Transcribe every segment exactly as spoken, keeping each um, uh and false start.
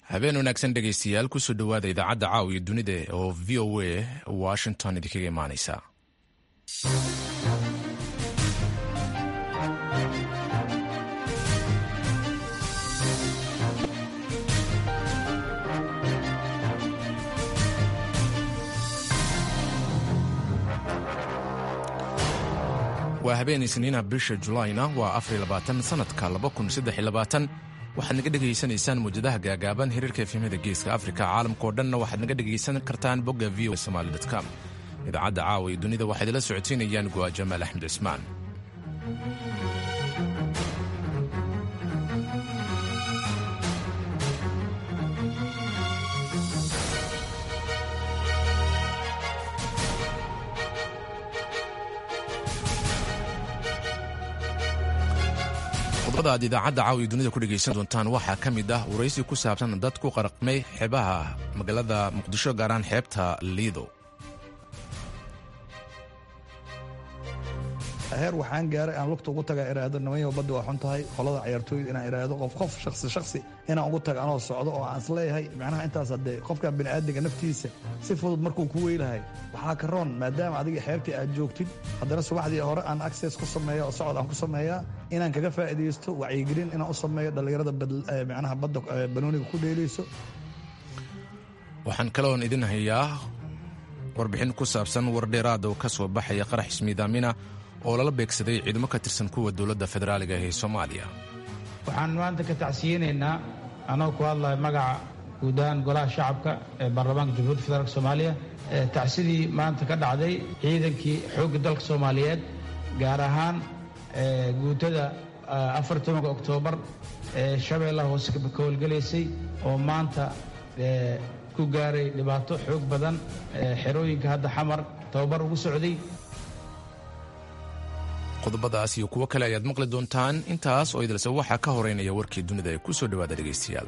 habeen wanaagsan dhegaystayaal kusoo dhowaada idaacadda caawiya dunida oo v o a washington idinkaga imaanaysa. waa habeen isniina bisha Julaayna waa afar iyo labaatan sanadka laba kun saddex iyo labaatan. waxaad naga dhegaysanaysaan muujadaha gaagaaban hirarka efemada geeska afrika. caalamkao dhanna waxaad naga dhegaysan kartaan bogga v o somali dot com. idaacadda caawa ee dunida waxaa idila socoteynayaan go'a jamaal axmed cismaan. qodobada aad idaacadda caawiya dunida ku dhegaysan doontaan waxaa ka mid ah waraysi ku saabsan dad ku qaraqmay xeebaha magaalada muqdisho gaaraan xeebta liido. heer waxaan gaaray aan lugta ugu taga iraado nimanyo badda waa xun tahay qolada ciyaartooyda inaan iraado qof qof shakhsi shakhsi inaan ugu taga anoo socdo oo aan isleeyahay macnaha intaas haddee qofka bini'aadamka naftiisa si fudud markuu ku weylahay waxaa ka roon maadaama adiga xeebtii aad joogtid haddana subaxdii hore aan access ku sameeya oo socod aan ku sameeyaa inaan kaga faa'iidaysto wacyigelin inaan u sameeyo dhallinyarada macnaha badda banooniga ku dheelayso. waxaan kaloon idin hayaa warbixin ku saabsan war dheeraad oo ka soo baxaya qarax ismiidaamina oo lala beegsaday ciidamo ka tirsan kuwa dowladda federaaliga ee Soomaaliya. waxaan maanta ka tacsiyeenaynaa anoo ku hadlaya magaca guud ahaan golaha shacabka ee baarlamaanka jamhuuriyadda federaalka Soomaaliya ee tacsidii maanta ka dhacday ciidankii xoogga dalka Soomaaliyeed gaar ahaan guutada afar iyo tobanka Oktoobar ee Shabeellaha Hoose ka howlgalaysay oo maanta ku gaaray dhibaato xoog badan xerooyinka hadda xamar tababar ugu socday. qodobadaas iyo kuwo kale ayaad maqli doontaan. intaas oo idilse waxaa ka horeynaya warkii dunida ee ku soo dhowaada dhegaystayaal.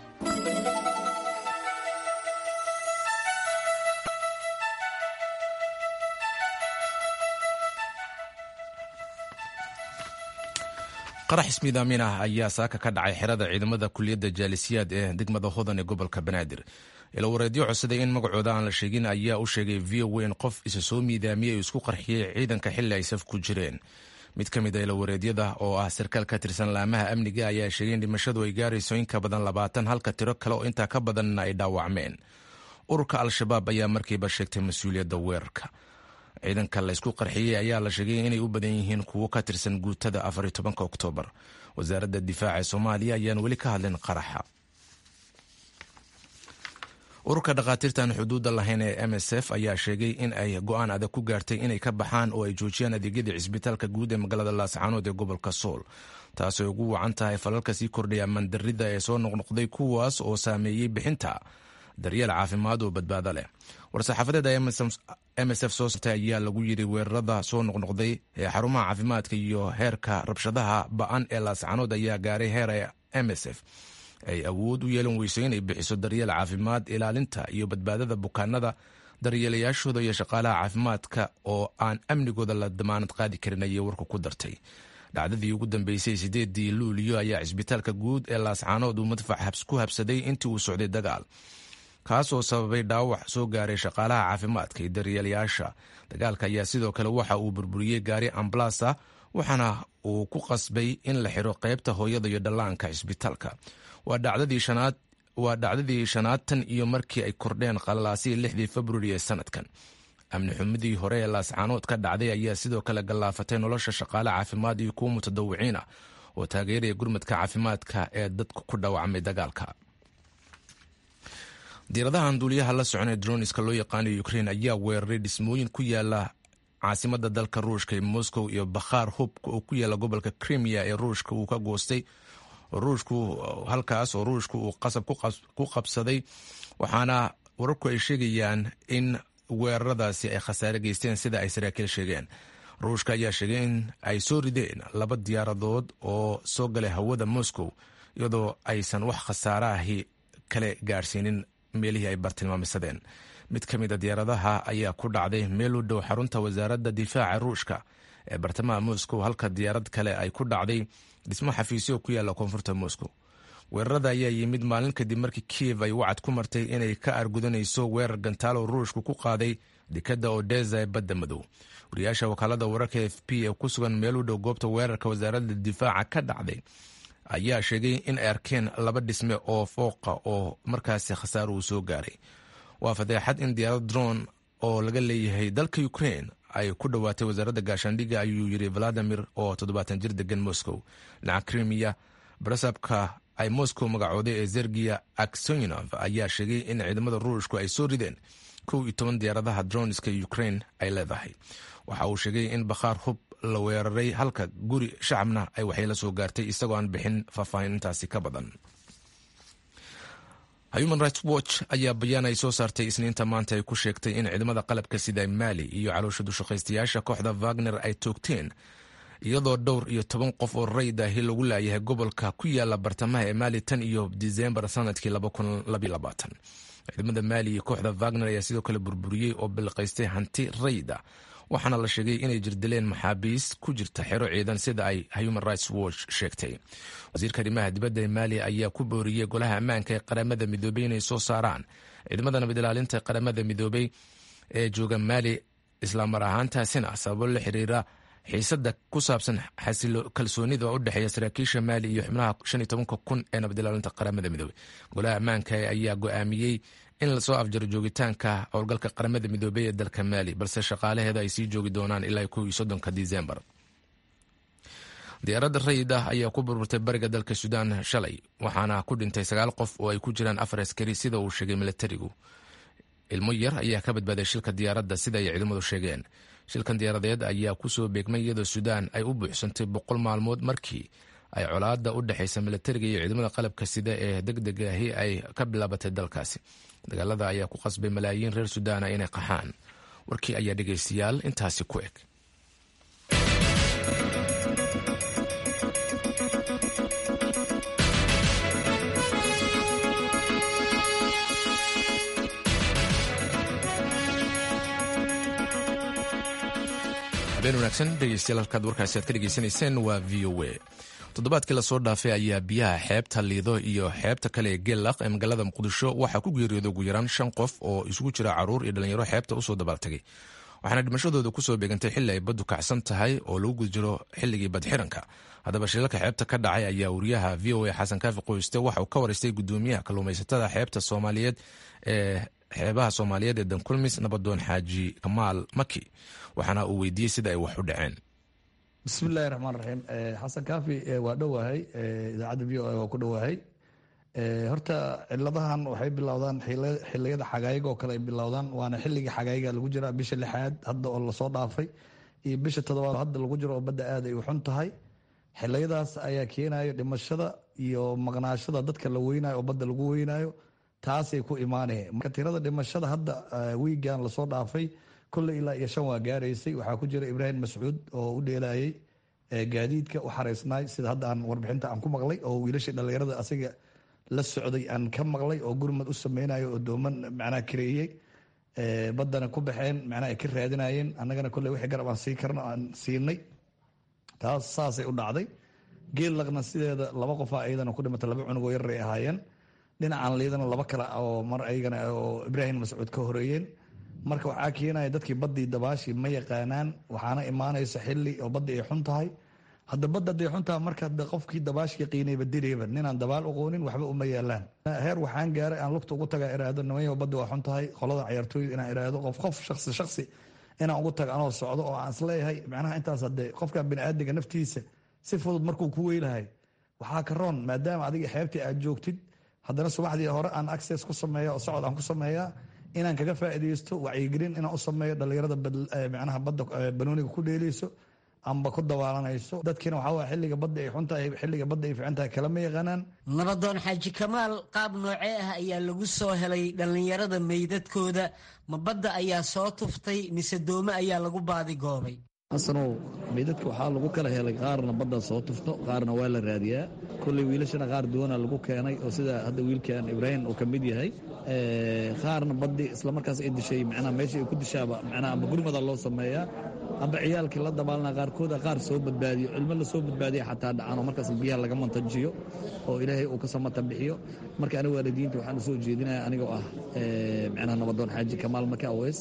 qarax ismiidaamin ah ayaa saaka ka dhacay xerada ciidamada kuliyadda jaalisiyaad ee degmada hodan ee gobolka banaadir. ilawareedyo codsaday in magacooda aan la sheegin ayaa u sheegay v o in qof isa soo miidaamiyey isku qarxiyey ciidanka xilli ay saf ku jireen. mid ka mid a ilawareedyada oo ah sarkaal ka tirsan laamaha amniga ayaa sheegay in dhimashadu ay gaarayso in ka badan labaatan halka tiro kale oo intaa ka badanna ay dhaawacmeen. ururka al-shabaab ayaa markiiba sheegtay mas-uuliyadda weerarka. ciidanka la isku qarxiyey ayaa la sheegay inay u badan yihiin kuwo ka tirsan guutada afar iyo tobanka Oktoobar. wasaaradda difaaca Soomaaliya ayaan weli ka hadlin qaraxa. ururka dhakhaatiirtan xuduudda lahayn ee M S F ayaa sheegay in ay go'aan adag ku gaartay inay ka baxaan oo ay joojiyaan adeegyada cisbitaalka guud ee magaalada laascaanood ee gobolka sool, taasoo ugu wacan tahay falalka sii kordhaya mandarida ee soo noqnoqday kuwaas oo saameeyey bixinta daryeel caafimaad oo badbaado leh. war-saxaafadeeda M S F soo saartay ayaa lagu yidhi weerarada soo noqnoqday ee xarumaha caafimaadka iyo heerka rabshadaha ba'an ee laascaanood ayaa gaaray heer ee M S F ay awood u yeelan weyso inay bixiso daryeel caafimaad, ilaalinta iyo badbaadada bukaanada, daryeelayaashooda iyo shaqaalaha caafimaadka oo aan amnigooda la damaanad qaadi karin ayay warka ku dartay. dhacdadii ugu dambeysay sideedii luuliyo ayaa cisbitaalka guud ee laascaanood uu madfac ku habsaday intii uu socday dagaal, kaasoo sababay dhaawac soo gaaray shaqaalaha caafimaadka iyo daryeelayaasha. dagaalka ayaa sidoo kale waxa uu burburiyey gaari ambalaas ah, waxaana uu ku qasbay in la xiro qaybta hooyada iyo dhallaanka cisbitaalka. waa dhacdadii shanaad waa dhacdadii shanaad tan iyo markii ay kordheen qalalaasii lixdii Februari ee sanadkan. amni xumidii hore ee laascaanood ka dhacday ayaa sidoo kale gallaafatay nolosha shaqaale caafimaad iyo kuwa mutadawiciin ah oo taageeraya gurmadka caafimaadka ee dadku ku dhaawacmay dagaalka. diiradahan duuliyaha la socon ee droniska loo yaqaanayo Ukraine ayaa weeraray dhismooyin ku yaala caasimada dalka Ruushka ee Moscow iyo bakhaar hubka oo ku yaala gobolka Crimea ee Ruushka uu ka goostay ruushku halkaas oo ruushku uu qasab ku qabsaday. waxaana wararku ay sheegayaan in weeraradaasi ay khasaare geysteen sida ay saraakiil sheegeen. ruushka ayaa sheegay in ay soo rideen laba diyaaradood oo soo galay hawada Moscow iyadoo aysan wax khasaare ahi kale gaarsiinin meelihii ay bartilmaamisadeen. mid ka mid a diyaaradaha ayaa ku dhacday meel u dhow xarunta wasaaradda difaaca ruushka ee bartamaha Moscow, halka diyaarad kale ay ku dhacday dhismo xafiisyo ku yaala koonfurta Moscow. weerarada ayaa yimid maalin kadib markii Kiev ay wacad ku martay inay ka argudanayso weerar gantaalo ruushku ku qaaday dekadda Odessa ee badda madow. wariyaasha wakaalada wararka F P ee ku sugan meel u dhow goobta weerarka wasaaradda difaaca ka dhacday ayaa sheegay in ay arkeen laba dhisme oo fooqa oo markaasi khasaaro uu soo gaaray. waa fadeexad in diyaarad drone oo laga leeyahay dalka Ukraine ay ku dhawaatay wasaaradda gaashaandhigga, ayuu yiri Vladimir oo toddobaatan jir degan Moscow. dhinaca Crimea, barasabka ay Moscow magacooday ee Sergey Aksyonov ayaa sheegay in ciidamada ruushku ay soo rideen kow iyo toban diyaaradaha droneska Ukraine ay leedahay. waxa uu sheegay in bakhaar hub la weeraray halka guri shacabna ay waxay la soo gaartay, isagoo aan bixin faahfaahintaasi ka badan. Human Rights Watch ayaa bayaan ay soo saartay Isniinta maanta ay ku sheegtay in ciidamada qalabka sida Mali iyo caloosha dushaqaystayaasha kooxda Wagner ay toogteen, iyadoo dhowr iyo toban qof oo rayd ahi lagu laayahay gobolka ku yaala bartamaha ee Mali tan iyo Diseembar sanadkii laba kun laba iyo labaatan. ciidamada Mali iyo kooxda Wagner ayaa sidoo kale burburiyey oo bilqaystay hanti rayda, waxaana la sheegay inay jirdileen maxaabiis ku jirta xero ciidan sida ay Human Rights Watch sheegtay. wasiirka arrimaha dibadda ee Mali ayaa ku booriyey golaha ammaanka ee qaramada midoobay inay soo saaraan ciidamada nabad ilaalinta qaramada midoobay ee jooga Mali, isla mar ahaantaasina sababo la xiriira xiisada ku saabsan xasilo kalsoonida u dhaxeeya saraakiisha Mali iyo xubnaha shan iyo toban kun ee nabad ilaalinta qaramada midoobay. golaha ammaanka ayaa go'aamiyey in la soo afjaro joogitaanka howlgalka qaramada midoobay ee dalka Mali, balse shaqaalaheeda ay sii joogi doonaan ilaa kow iyo soddonka Diseembar. diyaaradda rayid ah ayaa ku burburtay bariga dalka Suudaan shalay, waxaana ku dhintay sagaal qof oo ay ku jiraan afar askari sida uu sheegay militarigu. ilmo yar ayaa ka badbaaday shilka diyaaradda sida ay ciidamadu sheegeen. shilkan diyaaradeed ayaa ku soo beegmay iyadoo Suudaan ay u buuxsantay boqol maalmood markii ay colaadda u dhexaysa militariga iyo ciidamada qalabka sida ee degdega ahi ay ka bilaabatay dalkaasi. dagaalada ayaa ku qasbay malaayiin reer Suudaana inay qaxaan. warkii ayaa dhegaystayaal intaasi ku eg. habeen wanaagsan dhegaystayaal, halkaad warkaasi aad ka dhegaysanayseen waa V O A. toddobaadkii lasoo dhaafay ayaa biyaha xeebta Liido iyo xeebta kale ee Geelaq ee magaalada Muqdisho waxaa ku geeriyooday ugu yaraan shan qof oo isugu jira caruur iyo dhalinyaro xeebta usoo dabaaltegay, waxaana dhimashadooda kusoo beegantay xilli ay baddu kacsan tahay oo lagu guda jiro xilligii badxiranka. haddaba shilalka xeebta ka dhacay ayaa wariyaha V O A Xasan Kaafi Qoyste waxa uu ka waraystay gudoomiyaha kalluumaysatada xeebta Soomaaliyeed ee xeebaha Soomaaliyeed ee Dankulmis, Nabadoon Xaaji Kamaal Maki, waxaana uu weydiiyey sida ay wax u dhaceen. bismillahi raxmaan raxiim. xasan kaafi waa dhowahay, idaacadda v o a waa ku dhowahay. horta ciladahan waxay bilowdaan xiliyada xagaayiga oo kale ay bilowdaan, waana xilligii xagaayiga lagu jira bisha lixaad hadda oo lasoo dhaafay iyo bisha toddobaad hadda lagu jiro oo badda aad ay u xun tahay. xiliyadaas ayaa keenayo dhimashada iyo maqnaashada dadka la weynayo oo badda lagu weynayo, taasay ku imaanaya. marka tirada dhimashada hadda wiigan lasoo dhaafay kolley ilaa iyo shan waa gaaraysay. waxaa ku jira Ibraahim Mascuud oo u dheelayay gaadiidka u xaraysnaay sida hadda aan warbixinta aan ku maqlay, oo wiilashii dhallinyarada asiga la socday aan ka maqlay oo gurmad u sameynayo oo dooman macnaha kareeyey baddana ku baxeen, macnaha ay ka raadinayeen. annagana kolley wixii garab aan sii karno aan siinay. taas saasay u dhacday. Geelaqna sideeda laba qofa ayadana ku dhimatay, laba cunugoo yaray ahaayeen. dhinacan Liidana laba kale oo mar ayagana oo Ibraahim Mascuud ka horeeyeen. marka waxaa keenaya dadkii baddii dabaashii ma yaqaanaan, waxaana imaanaysa xilli oo badda ay xun tahay. hadda badda haday xun tahay marka qofkii dabaash yaqiinayba direeba, ninaan dabaal aqoonin waxba uma yaalaan. heer waxaan gaaray aan lugta ugu taga iraahdo nimayo badda waa xun tahay, qolada ciyaartooyda inaan iraahdo qof qof shaksi shaksi inaan ugu taga anoo socdo oo aan isleeyahay macnaha intaas hadee qofka bini'aadamka naftiisa si fudud markuu ku weylahay waxaa ka roon, maadaama adiga xeebtii aad joogtid haddana subaxdii hore aan access ku sameeya oo socod aan ku sameeyaa inaan kaga faa'iidaysto wacyigelin inaan u sameeyo dhalinyarada macnaha badda banooniga ku dheelayso amba ku dabaalanayso. dadkiina waxaa waaya xilliga badda ay xun tahay xilliga badda ay fiican tahay kalama yaqaanaan. Nabadoon Xaaji Kamaal, qaab noocee ah ayaa lagu soo helay dhalinyarada meydadkooda? ma badda ayaa soo tuftay mise doome ayaa lagu baadi goobay? asanow meydadka waxaa lagu kala helay, qaarna badda soo tufto, qaarna waa la raadiyaa. kolley wiilashana qaar doona lagu keenay oo sida hadda wiilkan Ibraahim uu ka mid yahay. qaarna baddi isla markaas ay dishay macnaha meeshii ay ku dishaaba macnaha amba gurmada loo sameeyaa amba ciyaalkii la dabaalna qaarkooda qaar soo badbaadiyo cilmo la soo badbaadiya xataa dhacaan oo markaas biyaha laga mantajiyo oo ilaahay uu ka samata bixiyo marka aniga waalidiinta waxaan u soo jeedinaya anigoo ah macnaha nabadoon xaaji kamaal maka aweys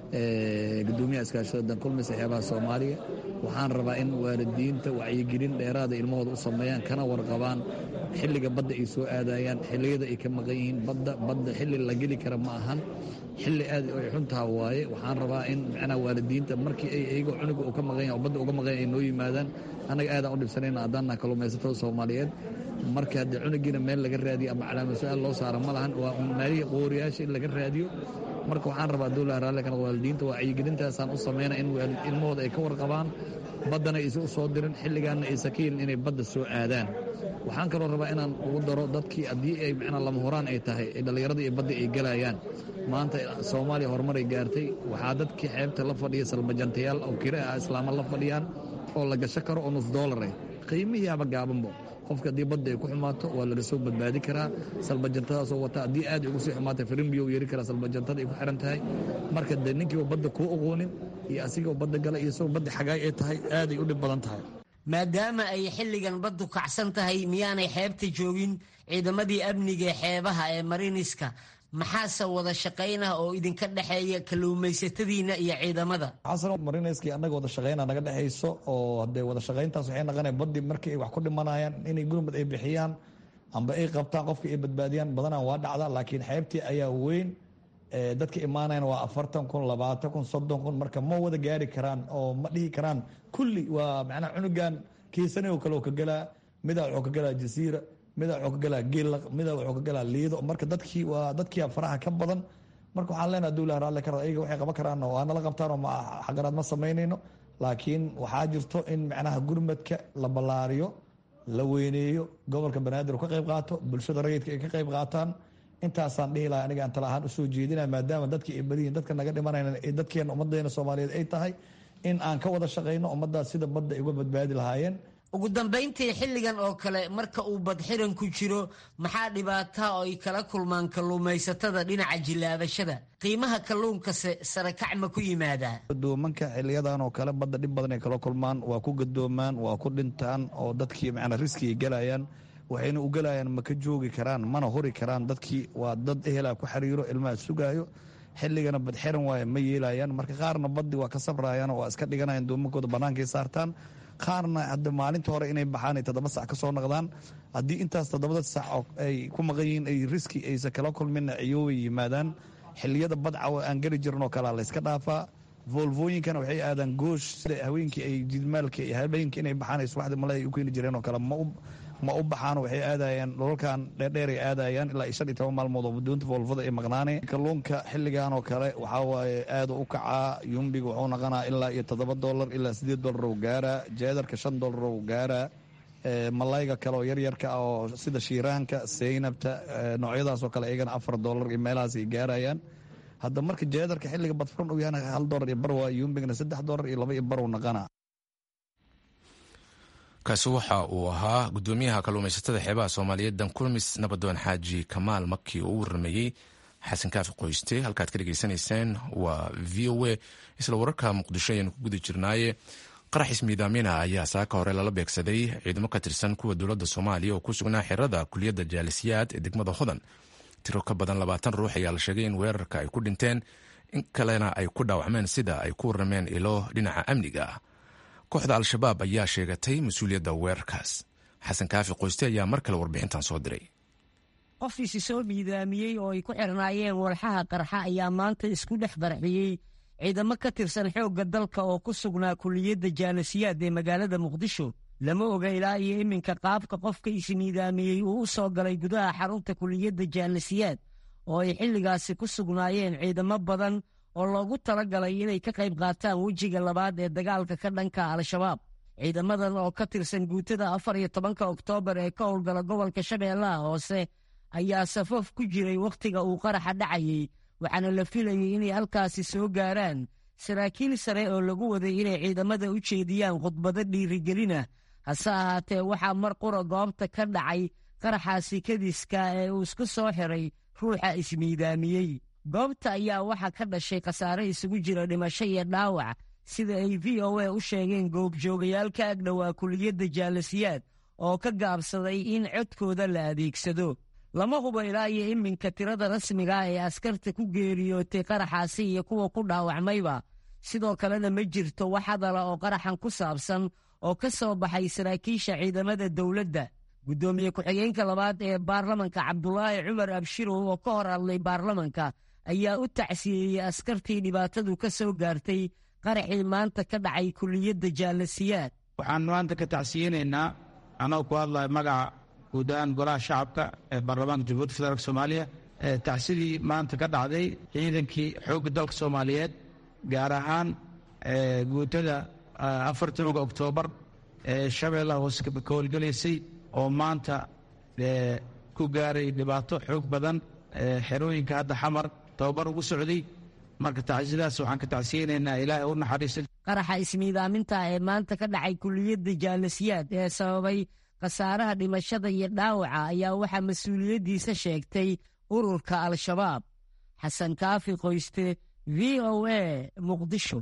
gudoomiyaha iskaashada dankulmis xeebaha soomaaliya waxaan rabaa in waalidiinta wacyigelin dheeraada ilmahooda u sameeyaan kana warqabaan xilliga badda ay soo aadayaan xilliyada ay ka maqan yihiin badda badda xilli la geli kara ma ahan xilli aad ay xuntaha waaye waxaan rabaa in macnaha waalidiinta markii ay iyagoo cunuga uu ka maqan yahay oo badda uga maqan yahay ay noo yimaadaan annaga aadaan u dhibsanayna haddaannaha kalluumaysatada soomaaliyeed marka haddii cunugiina meel laga raadiyo ama calaamad su-aal loo saara ma lahan waa maalihii qooriyaasha in laga raadiyo marka waxaan rabaa dowlaha raalli kana waalidiinta wacyigelintaasaan u samayna in ilmahooda ay ka warqabaan baddana aysan u soo dirin xilligaanna aysan ka yelin inay badda soo aadaan waxaan kaloo rabaa inaan ugu daro dadkii haddii ay macnaa lama horaan ay tahay dhallinyaradii iyo badda ay gelayaan maanta soomaaliya horumaray gaartay waxaa dadkii xeebta la fadhiya salbajantayaal oo kira ah islaama la fadhiyaan oo la gasho karo oo nus doolar ah qiimihiiaba gaabanbo qofka haddii badda ay ku xumaato waa laga soo badbaadi karaa salbajantadaasoo wata haddii aad ugu sii xumaata firimbiyo u yeeri karaa salbajantada ay ku xihan tahay marka dee ninkiiba badda kuu oqoonin iyo asigoo badda gala iyo isagoo badda xagaay ay tahay aaday u dhib badan tahay maadaama ay xilligan baddu kacsan tahay miyaanay xeebta joogin ciidamadii amniga xeebaha ee mariniska maxaase wada shaqayna oo idinka dhexeeya kalluumaysatadiina iyo ciidamada xasan marinayskii annaga wada shaqayna naga dhexayso oo hadee wada shaqayntaas waxay naqonaya baddi markii ay wax ku dhimanayaan inay gurmad ay bixiyaan amba ay qabtaan qofka ay badbaadiyaan badanaan waa dhacda laakiin xeebtii ayaa weyn dadka imaanayan waa afartan kun labaatan kun soddon kun marka ma wada gaari karaan oo ma dhihi karaan kulli waa macnaha cunugan kiisane oo kale oo ka galaa midaa wuxuu ka galaa jasiira midaa wuxuu ka galaa geellaq midaa wuxuu ka galaa liido marka dadkii waa dadkia faraha ka badan marka waxaan leenaha dowlaha raalli ka rada ayaga waxay qaban karaan oo aanala qabtaan oo xaqaraad ma samaynayno laakiin waxaa jirto in macnaha gurmadka la ballaariyo la weyneeyo gobolka banaadir ka qayb qaato bulshada rayidka ay ka qayb qaataan intaasaan dhihi laha aniga aan tala ahaan usoo jeedinaya maadaama dadkii ay badiyiin dadka naga dhimanayna ee dadkeena ummaddeena soomaaliyeed ay tahay in aan ka wada shaqayno ummaddaas sida badda ay uga badbaadi lahaayeen ugu dambayntii xilligan oo kale marka uu badxiran ku jiro maxaa dhibaata oo ay kala kulmaan kalluumaysatada dhinaca jilaabashada qiimaha kalluunkase sarakac ma ku yimaadaa gadoomanka xiliyadan oo kale badda dhib badan ay kala kulmaan waa ku gadoomaan waa ku dhintaan oo dadkii macnaa riski ay galayaan waxayna u galayaan ma ka joogi karaan mana hori karaan dadkii waa dad ehelaa ku xiriiro ilmaha sugaayo xilligana badxiran waaye ma yeelayaan marka qaarna baddi waa ka sabrayaan oo waa iska dhiganayan doomankooda bannaankay saartaan qaarna hadda maalinta hore inay baxaan ay toddoba sac ka soo noqdaan haddii intaas toddobada sac oo ay ku maqan yihiin ay riski aysan kala kulminna ciyoobay yimaadaan xilliyada badcawa aan geli jirin oo kalea layska dhaafaa volvooyinkana waxay aadaan goosh sida haweenkii ay jidmaalka iyo habeenkii inay baxaan ay subaxda malay ay u keeni jireen oo kale ma u ma u baxaan waxay aadayaan dholalkan dheerdheer ay aadayaan ilaa iyo shan iyo toban maalmood oo doonta volvada ay maqnaaneen kalluunka xilligan oo kale waxaa waaye aada u kacaa yumbiga wuxuu naqanaa ilaa iyo toddoba dollar ilaa sideed dollar oo gaaraa jeedarka shan dollar oo gaaraa malayga kale oo yaryarka ah oo sida shiiraanka seynabta noocyadaas oo kale iyagana afar dollar iyo meelahaas ay gaarayaan hadda marka jeedarka xilliga badfuran uu yahana hal dollar iyo bar waa yumbigana saddex dollar iyo laba iyo bar uu naqanaa kaasi waxa uu ahaa gudoomiyaha kalluumaysatada xeebaha soomaaliyeed dankulmis nabadoon xaaji kamaal makii oo u warrameeyey xasan kaafi qoyste halkaad ka dhegaysanayseen waa v o a isla wararka muqdisho ayaanu ku guda jirnaaye qarax ismiidaamina ayaa saaka hore lala beegsaday ciidamo ka tirsan kuwa dowladda soomaaliya oo ku sugnaa xerada kuliyadda jaalisiyaad ee degmada hodan tiro ka badan labaatan ruux ayaa la sheegay in weerarka ay ku dhinteen in kalena ay ku dhaawacmeen sida ay ku warrameen ilo dhinaca amniga ah kooxda al-shabaab ayaa sheegatay mas-uuliyadda weerarkaas xasan kaafi qoyste ayaa mar kale warbixintan soo diray qofkiisi soo miidaamiyey oo ay ku xirnaayeen walxaha qarxa ayaa maanta isku dhex barxiyey ciidamo ka tirsan xoogga dalka oo ku sugnaa kuliyadda jaalisiyaad ee magaalada muqdisho lama oga ilaa iyo iminka qaabka qofka ismiidaamiyey uu u soo galay gudaha xarunta kuliyadda jaalisiyaad oo ay xilligaasi ku sugnaayeen ciidamo badan oo loogu talagalay inay ka qayb qaataan wejiga labaad ee dagaalka ka dhanka al-shabaab ciidamadan oo ka tirsan guutada afar iyo tobanka oktoobar ee ka howlgala gobolka shabeellaha hoose ayaa safaf ku jiray wakhtiga uu qaraxa dhacayey waxaana la filayay inay halkaasi soo gaaraan saraakiil sare oo lagu waday inay ciidamada u jeediyaan khudbado dhiirigelina hase ahaatee waxaa mar qura goobta ka dhacay qaraxaasi kadiska ee uu isku soo xiray ruuxa ismiidaamiyey goobta ayaa waxaa ka dhashay khasaare isugu jira dhimasho iyo dhaawac sida ay v o a u sheegeen goobjoogayaal ka agdhowaa kuliyadda jaalasiyaad oo ka gaabsaday in codkooda la adeegsado. lama hubo ilaa iyo iminka tirada rasmiga ah ee askarta ku geeriyootay qaraxaasi iyo kuwa ku dhaawacmayba. sidoo kalena ma jirto wax hadala oo qaraxan ku saabsan oo ka soo baxay saraakiisha ciidamada dowladda. guddoomiye ku-xigeenka labaad ee baarlamanka cabdulaahi cumar abshirow oo ka hor hadlay baarlamanka ayaa u tacsiyeeyey askartii dhibaatadu ka soo gaartay qaraxii maanta ka dhacay kuliyadda jaalasiyaad. waxaan maanta ka tacsiyeynaynaa anoo ku hadlaya magaca guud ahaan golaha shacabka ee baarlamaanka jamhuuriyadda federaalk soomaaliya tacsidii maanta ka dhacday ciidankii xoogga dalka soomaaliyeed gaar ahaan guutada afartanka oktoobar ee shabeellaha hoose ka howlgalaysay oo maanta ku gaaray dhibaato xoog badan xerooyinka hadda xamar tababar ugu socday. marka tacsidaas waxaan ka tacsiyeynaynaa ilaahay u naxariiso. qaraxa ismiidaaminta ee maanta ka dhacay kuliyadda jaalasiyaad ee sababay khasaaraha dhimashada iyo dhaawaca ayaa waxaa mas-uuliyaddiisa sheegtay ururka al-shabaab. xasan kaafi qoyste, v o a, muqdisho.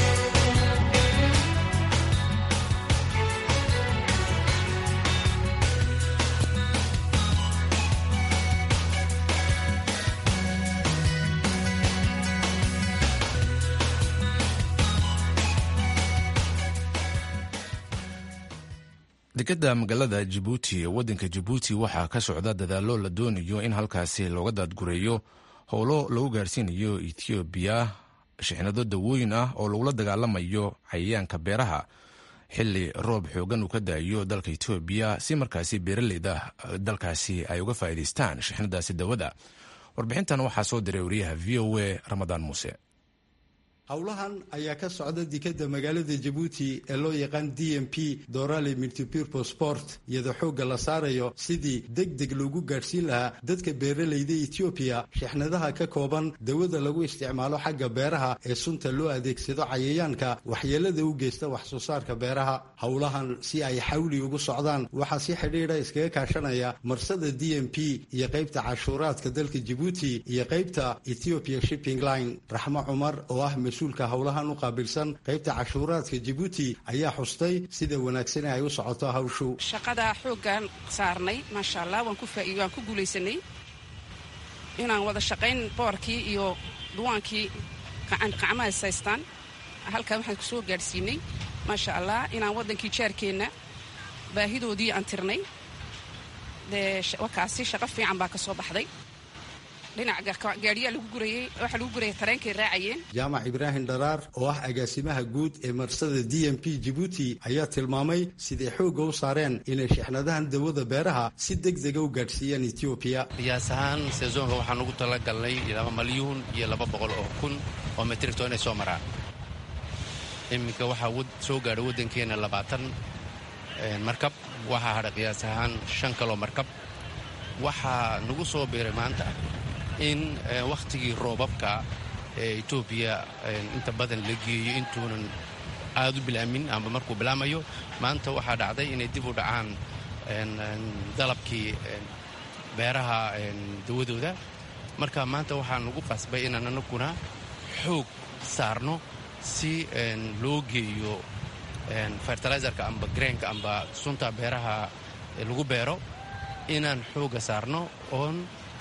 dekeda magaalada jabuuti ee waddanka jabuuti waxaa ka socda dadaallo la doonayo in halkaasi looga daadgureeyo howlo lagu gaarsiinayo etoobiya shixnado dawooyin ah oo lagula dagaalamayo cayayaanka beeraha xilli roob xoogan uu ka daayo dalka etoobiya si markaasi beeraleyda dalkaasi ay uga faa'iidaystaan shixnadaasi dawada. warbixintan waxaa soo diray wariyaha v o a ramadaan muuse. howlahan ayaa ka socda dekeda magaalada jabuuti ee loo yaqaan d m p dorale multipurpose sport iyadoo xoogga la saarayo sidii deg deg loogu gaadhsiin lahaa dadka beeralayda etoobiya shixnadaha ka kooban dawada lagu isticmaalo xagga beeraha ee sunta loo adeegsado cayayaanka waxyeelada u geysta wax soo saarka beeraha. howlahan si ay xawli ugu socdaan waxaa si xidhiidha iskaga kaashanaya marsada d m p iyo qaybta cashuuraadka dalka jabuuti iyo qaybta ethiopia shipping line. raxmo cumar oo ah mas-uulka howlahan u qaabilsan qaybta cashuuraadka jabuuti ayaa xustay sida wanaagsan ay u socoto hawshu. shaqada xooggan saarnay maasha allah waan ku faa'iido waan ku guulaysanay inaan wada shaqayn boorkii iyo duwaankii qacmaha saystaan halkaa waxaan ku soo gaadhsiinay maasha allah inaan waddankii jaarkeenna baahidoodii aan tirnay dee wakaasi shaqo fiican baa ka soo baxday. dhinaca gaadhiyaa lagu gurayey waxaa lagu gurayay tareenkay raacayeen. jaamac ibraahim dharaar oo ah agaasimaha guud ee marsada d m p jabuuti ayaa tilmaamay siday xoogga u saareen inay shixnadahan dawada beeraha si deg dega u gaadhsiiyaan etoobiya. qiyaas ahaan seesoonka waxaan ugu talagalnay laba malyuun iyo laba boqol oo kun oo metricton ay soo maraan. iminka waxaa soo gaadha waddankeena labaatan markab, waxaa hadha qiyaas ahaan shan kaloo markab. waxaa nagu soo biiray maanta in wakhtigii roobabka ee etoobiya inta badan la geeyo intuunan aad u bilaamin amba markuu bilaamayo maanta waxaa dhacday inay dib u dhacaan dalabkii beeraha dawadooda. marka maanta waxaa nagu qasbay inaan anaguna xoog saarno si loo geeyo fertilizerka amba greenka amba sunta beeraha lagu beero inaan xooga saarno oon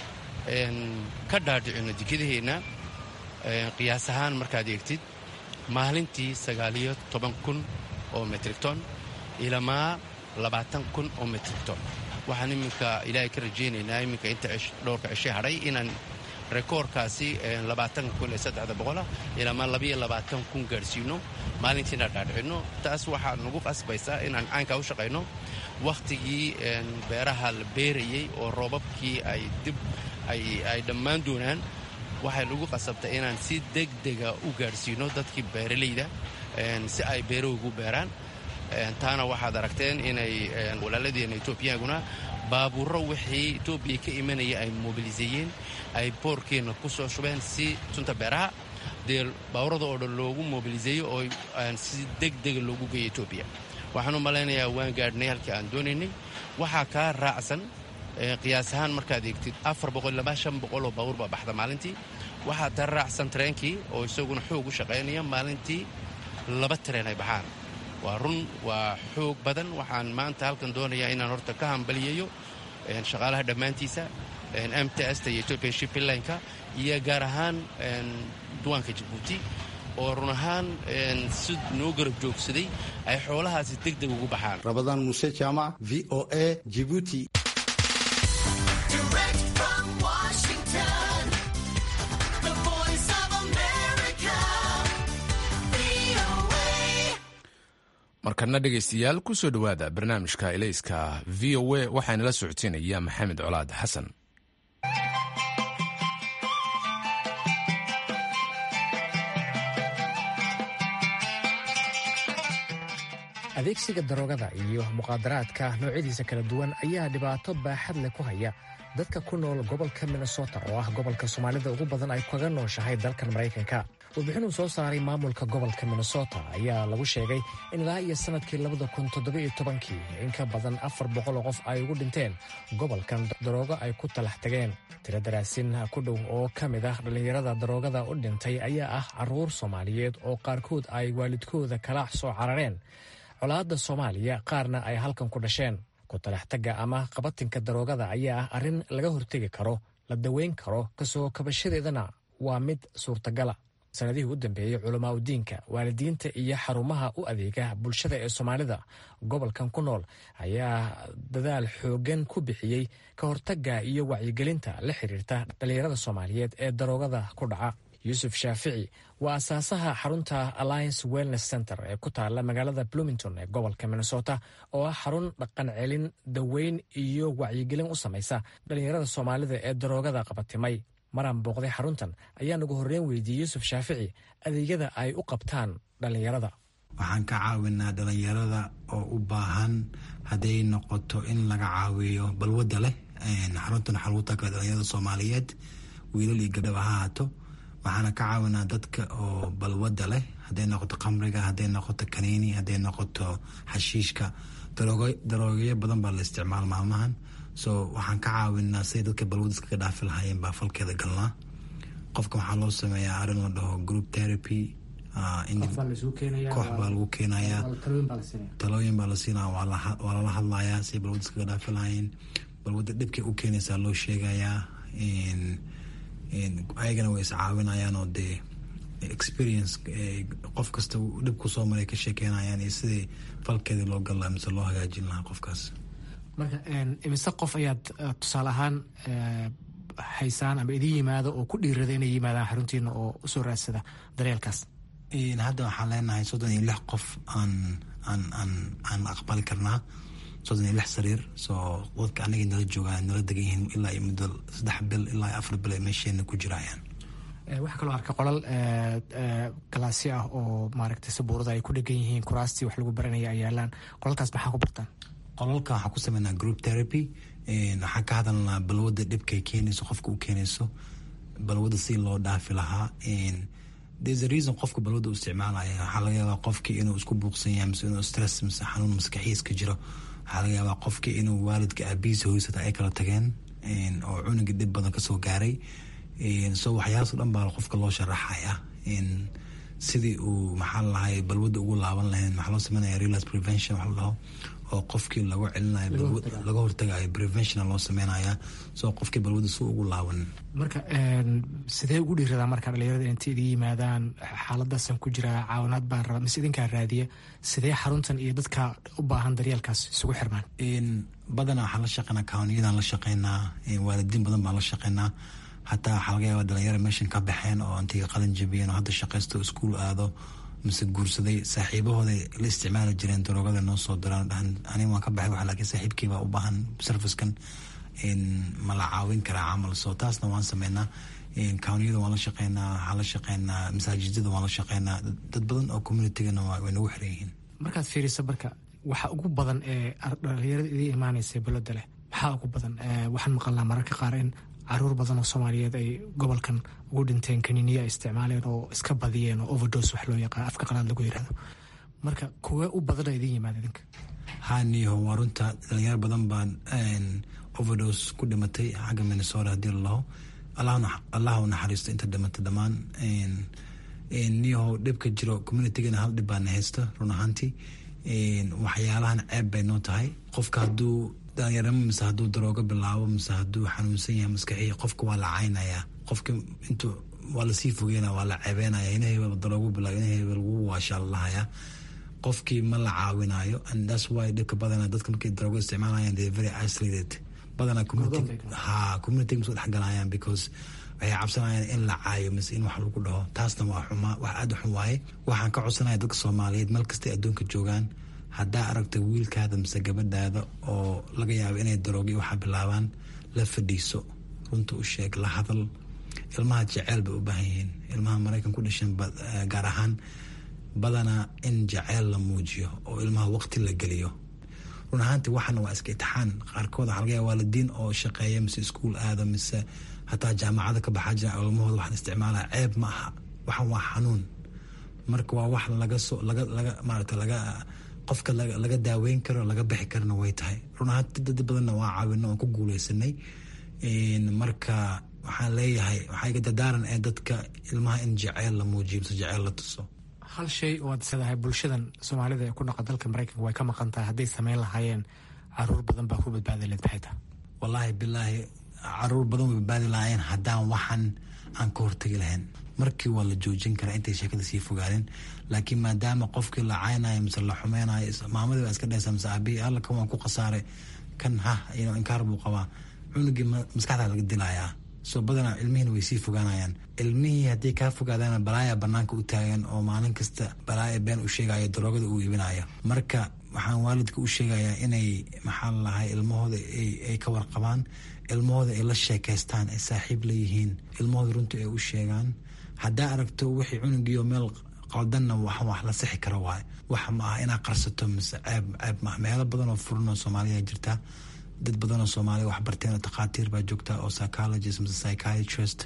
ka dhaadhicino dekedaheenna. qiyaas ahaan markaad eegtid maalintii sagaaliyo toban kun oo metricton ilamaa labaatan kun oo metricton. waxaan iminka ilaahay ka rajaynaynaa iminka inta dhowrka cishe hadhay inaan rekoorkaasi labaatan kun iyo saddexda boqolah ilamaa labiyo labaatan kun gaadhsiino maalintiina dhaadhicino. taas waxaa nagu qasbaysaa inaan caynkaa u shaqayno wakhtigii beeraha la beerayey oo roobabkii ay dib ay dhammaan doonaan. waxay lagu qasabtay inaan si deg dega u gaadhsiino dadkii beeralayda si ay beerahoogu beeraan. taana waxaad aragteen inay walaaladeenna etoobiyaguna baabuurro wixii etoobiya ka imanaya ay mobiliseeyeen ay boorkeenna ku soo shubeen si sunta beeraha dee baabuurada oo dhan loogu mobiliseeyo oo si deg dega loogu geeyo etoobiya. waxaan u malaynayaa waan gaadhnay halkii aan doonaynay. waxaa kaa raacsan qiyaas ahaan markaad eegtid afar boqol ilaa shan boqol oo baabuur baa baxda maalintii. waxaa taa raacsan tareenkii oo isaguna xoog u shaqaynaya maalintii laba tareen ay baxaan waa run waa xoog badan waxaan maanta halkan doonayaa inaan horta ka hambaliyeeyo shaqaalaha dhammaantiisa m t s ta iyo ethiopian shipping line-ka iyo gaar ahaan duwaanka jabuuti oo run ahaan si noo garab joogsaday ay xoolahaasi deg deg ugu baxaan. Rabadaan Muuse Jaamac, V O A, Djibouti. markana dhegaystayaal ku soo dhowaada barnaamijka elayska v o a waxaana la socodsiinaya maxamed colaad xasan. adeegsiga daroogada iyo muqaadaraadka noocyadiisa kala duwan ayaa dhibaato baaxad leh ku haya dadka ku nool gobolka minnesota oo ah gobolka soomaalida ugu badan ay kaga nooshahay dalkan maraykanka. warbixin uu soo saaray maamulka gobolka minnesota ayaa lagu sheegay in ilaa iyo sanadkii labada kun toddobiyo tobankii in ka badan afar boqol oo qof ay ugu dhinteen gobolkan daroogo ay ku talax tageen. tiro daraasin ku dhow oo ka mid ah dhallinyarada daroogada u dhintay ayaa ah carruur soomaaliyeed oo qaarkood ay waalidkooda kala soo carareen colaadda soomaaliya, qaarna ay halkan ku dhasheen. ku talaxtagga ama qabatinka daroogada ayaa ah arrin laga hortegi karo, la daweyn karo, kasoo kabashadeedana waa mid suurtagala. sanadihii u dambeeyey culamaa udiinka, waalidiinta iyo xarumaha u adeega bulshada ee soomaalida gobolkan ku nool ayaa dadaal xooggan ku bixiyey ka hortagga iyo wacyigelinta la xiriirta dhallinyarada soomaaliyeed ee daroogada ku dhaca. yuusuf shaafici waa asaasaha xarunta Alliance Wellness Center ee ku taala magaalada Bloomington ee gobolka Minnesota oo ah xarun dhaqan celin, daweyn iyo wacyigelin u samaysa dhallinyarada soomaalida ee daroogada qabatimay. maraan booqday xaruntan ayaa nagu horreyn weydiiyey yuusuf shaafici adeegyada ay u qabtaan dhallinyarada. waxaan ka caawinaa dhallinyarada oo u baahan hadday noqoto in laga caawiyo balwadda leh. xaruntan waxaa lagu tagaa dhallinyarada soomaaliyeed, wiilal iyo gabdhaba ha haato. waxaana ka caawinaa dadka oo balwadda leh, hadday noqoto khamriga, hadday noqoto kaniini, hadday noqoto xashiishka. daroogayo badan baa la isticmaal maalmahan, so waxaan ka caawinaa siday dadka balwadda iskaga dhaafi lahaayeen baa falkeeda galnaa. qofka waxaa loo sameeyaa arrin la dhaho group therapy. koox baa lagu keenayaa, talooyin baa la siinaya, waa lala hadlayaa siday balwadda iskaga dhaafi lahaayeen. balwadda dhibkay u keenaysaa loo sheegayaa. ayagana way iscaawinayaan oo dee experience qof kasta dhib ku soo maray ka sheekeynayaan iyo sidii falkeedii loo gal lahaa mise loo hagaajin lahaa qofkaas. marka imise qof ayaad tusaale ahaan haysaan ama idin yimaado oo ku dhiirada inay yimaadaan xaruntiina oo usoo raadsada daryeelkaas? hadda waxaan leenahay soddon iyo lix qof aan aan aan aan aqbali karnaa, soddon iyo lix sariir. soo dadka anagii nala joogaa nala degan yihiin ilaa iyo muddo saddex bil ilaa iyo afar bil ay meesheena ku jirayaan. waxaa kaloo arka qolal galaasyo ah oo maaragtay sabuurada ay ku dhegan yihiin, kuraastii wax lagu baranaya ay yaalaan. qolalkaas maxaa ku bartaan? qolalka waxaan ku sameynaa group therapy. waxaan ka hadalnaa balwadda dhibkay keenayso, qofka u keenayso, balwadda si loo dhaafi lahaa. there's a reason qofka balwadda u isticmaalaya. waxaa laga yaabaa qofkii inuu isku buuqsan yahay mise inuu stress mise xanuun maskaxiis ka jiro. waxaa laga yaabaa qofkii inuu waalidka aabihiisa hoysata ay kala tageen oo cunuga dhib badan kasoo gaaray. so waxyaalaas dhan baa qofka loo sharaxaya sidii uu maxaa lalahay balwadda ugu laaban lahayn. maxaa loo sameynaya relapse prevention wax la dhaho, oo qofkii lagu celinayo laga hortagayo preventiona loo sameynaya, soo qofkii balwadda si ugu laaban. marka sidee ugu dhiiradaa marka dhalinyarada inta idin yimaadaan xaaladaasan ku jira caawinaad baan rabaa mise idinkaa raadiya, sidee xaruntan iyo dadka u baahan daryeelkaas isugu xirmaan? badanaa waxaan la shaqeynaa kawniyadaan la shaqeynaa, waalidiin badan baan la shaqeynaa. hataa waxaa laga yaabaa dhalinyaro meeshan ka baxeen oo intii qalin jabiyeen oo hadda shaqaysto iskuul aado mise guursaday, saaxiibahooda la isticmaali jireen daroogada noo soo diraan dhahan aniga waan ka baxay wax, laakiin saaxiibkiibaa u baahan servicekan ma la caawin karaa camal. soo taasna waan sameynaa. kawniyada waan la shaqeynaa, waxaan la shaqeynaa masaajidada waan la shaqeynaa. dad badan oo communitygana way nagu xiran yihiin. markaad fiiriso marka waxa ugu badan ee dhalinyarada idin imaanaysa balwadda leh maxaa ugu badan? waxaan maqalnaa mararka qaar in caruur badan oo soomaaliyeed ay gobolkan ugu dhinteen kaniiniya ay isticmaaleen oo iska badiyeen oo overdose wax loo yaqaan afka qalaad lagu yirahdo. marka kuwee u badana idin yimaada idinka? haniho waa runta dhalinyaro badan baan overdose ku dhimatay xagga Minnesota hadii lalaho. allah u naxariisto inta dhimatay dhammaan. niyahow dhibka jiro communitygana hal dhib baana haysto run ahaantii waxyaalahan ceeb bay noo tahay qofka hadduu dhalinyaramo mise hadduu daroogo bilaabo mise hadduu xanuunsan yahay maskaxiya qofka waa la caynayaa qofka intuu waa lasii fogeynaya waa la ceebeynaya ina hebel daroogo bilaabo ina hebel wuu waashaa lalahayaa qofkii ma la caawinayo and that's why dhibka badana dadka markay daroogo isticmaalayaan they very isolated badana community ha community masoo dhexgalayaan because waxay cabsanayaan in la caayo mise in wax lagu dhaho taasna waa xumaa wax aada u xun waaye waxaan ka codsanaya dadka soomaaliyeed meel kastay adduunka joogaan haddaa aragta wiilkaada mise gabadhaada oo laga yaabo inay daroogi waxaa bilaabaan la fadhiiso runta u sheeg la hadal ilmaha jaceyl bay u baahan yihiin ilmaha maraykan ku dhashan gaar ahaan badanaa in jaceyl la muujiyo oo ilmaha waqti la geliyo run ahaantii waxana waa iska itixaan qaarkood waxaa laga yaaba waalidiin oo shaqeeya mise iskuul aada mise hataa jaamacada ka baxaa jira ilmahooda waxaan isticmaalaya ceeb ma aha waxan waa xanuun marka waa wax laga soo laga laga maarata laga qofka laga daaweyn karo laga bixi karana way tahay run ahaanti dad badanna waa caawino oon ku guuleysanay marka waxaan leeyahay waxaa iga dadaaran ee dadka ilmaha in jaceyl la muujiyo mise jaceyl la tuso hal shay oo aad isleedahay bulshadan soomaalida ee ku dhaqa dalka maraykanka way ka maqan tahay hadday sameyn lahaayeen caruur badan baa ku badbaadi leed maxay tahay wallaahi bilaahi caruur badan way badbaadi lahaayeen haddaan waxan aan ka hortegi lahayn markii waa la joojin karaa intay sheekada sii fogaanin laakiin maadaama qofkii la caynayo mise la xumeynayo maamadii baa iska dhaysa mise aabihii alla kan waan ku khasaaray kan ha inkaar buu qabaa cunugii maskaxdaa laga dilayaa soo badanaa ilmihiina way sii fogaanayaan ilmihii hadday kaa fogaadaan balaaya banaanka u taagan oo maalin kasta balaaya been u sheegayo daroogada uu iibinayo marka waxaan waalidka u sheegayaa inay maxaa lalahay ilmahooda ay ka warqabaan ilmahooda ay la sheekaystaan ay saaxiib leeyihiin ilmahooda runta ay u sheegaan haddaa aragto wixii cunugiio meel qaldanna waxan wax la sixi karo waay wax ma aha inaad qarsato mise ceeb ceeb maaha meelo badan oo furan oo soomaaliya jirta dad badan oo soomaaliya wax barteen oo takhaatiir baa joogta oo psychologist mise psychiatrist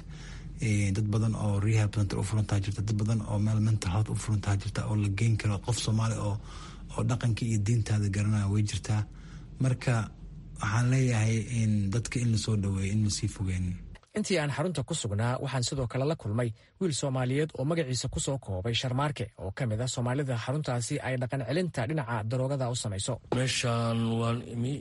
dad badan oo rehab center u furantaa jirta dad badan oo meel mental health u furantaa jirta oo la geyn karo qof soomaali oo oo dhaqanka iyo diintaada garanaya way jirtaa marka waxaan leeyahay in dadka in lasoo dhaweeyo in lasii fogeynin intii aan xarunta ku sugnaa waxaan sidoo kale la kulmay wiil soomaaliyeed oo magaciisa ku soo koobay sharmaarke oo ka mid ah soomaalida xaruntaasi ay dhaqan celinta dhinaca daroogada u samayso meeshaan waan imi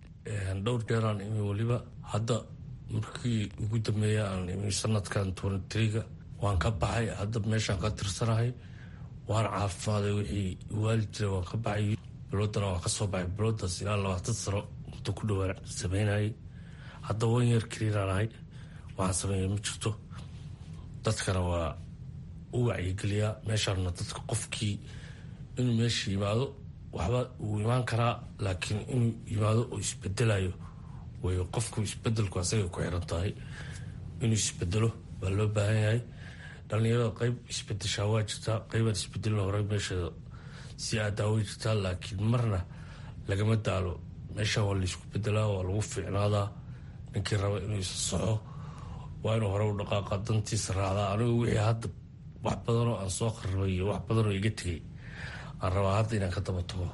dhowr jeeraan imi weliba hadda markii ugu dambeeya aan imi sanadkan twenty-three-ga waan ka baxay hadda meeshaan ka tirsanahay waan caafimaaday wixii waali jira waan ka baxay biloodana waan ka soo baxay biloodaas ilaa labaatan sano muddo ku dhowaan sameynayay hadda wan yar keliinaanahay waxaan sameeya ma jirto dadkana waa u wacyigeliyaa meeshaana dadka qofkii inuu meesha yimaado waxba uu imaan karaa laakiin inuu yimaado oo isbedelayo way qofku isbedelku asaga ku xiran tahay inuu isbedelo baa loo baahan yahay dhalinyarada qeyb isbedeshaa waa jirtaa qeybaan isbedelin hore meesheeda si aadaa way jirtaa laakiin marna lagama daalo meesha waa laisku bedelaa waa lagu fiicnaadaa ninkii raba inuu isa soxo waa inuu hore u dhaqaaqa dantiisa raacdaa anigu wixii hadda wax badanoo aan soo qarribay iyo wax badanoo iga tegay aan rabaa hadda inaan ka daba tago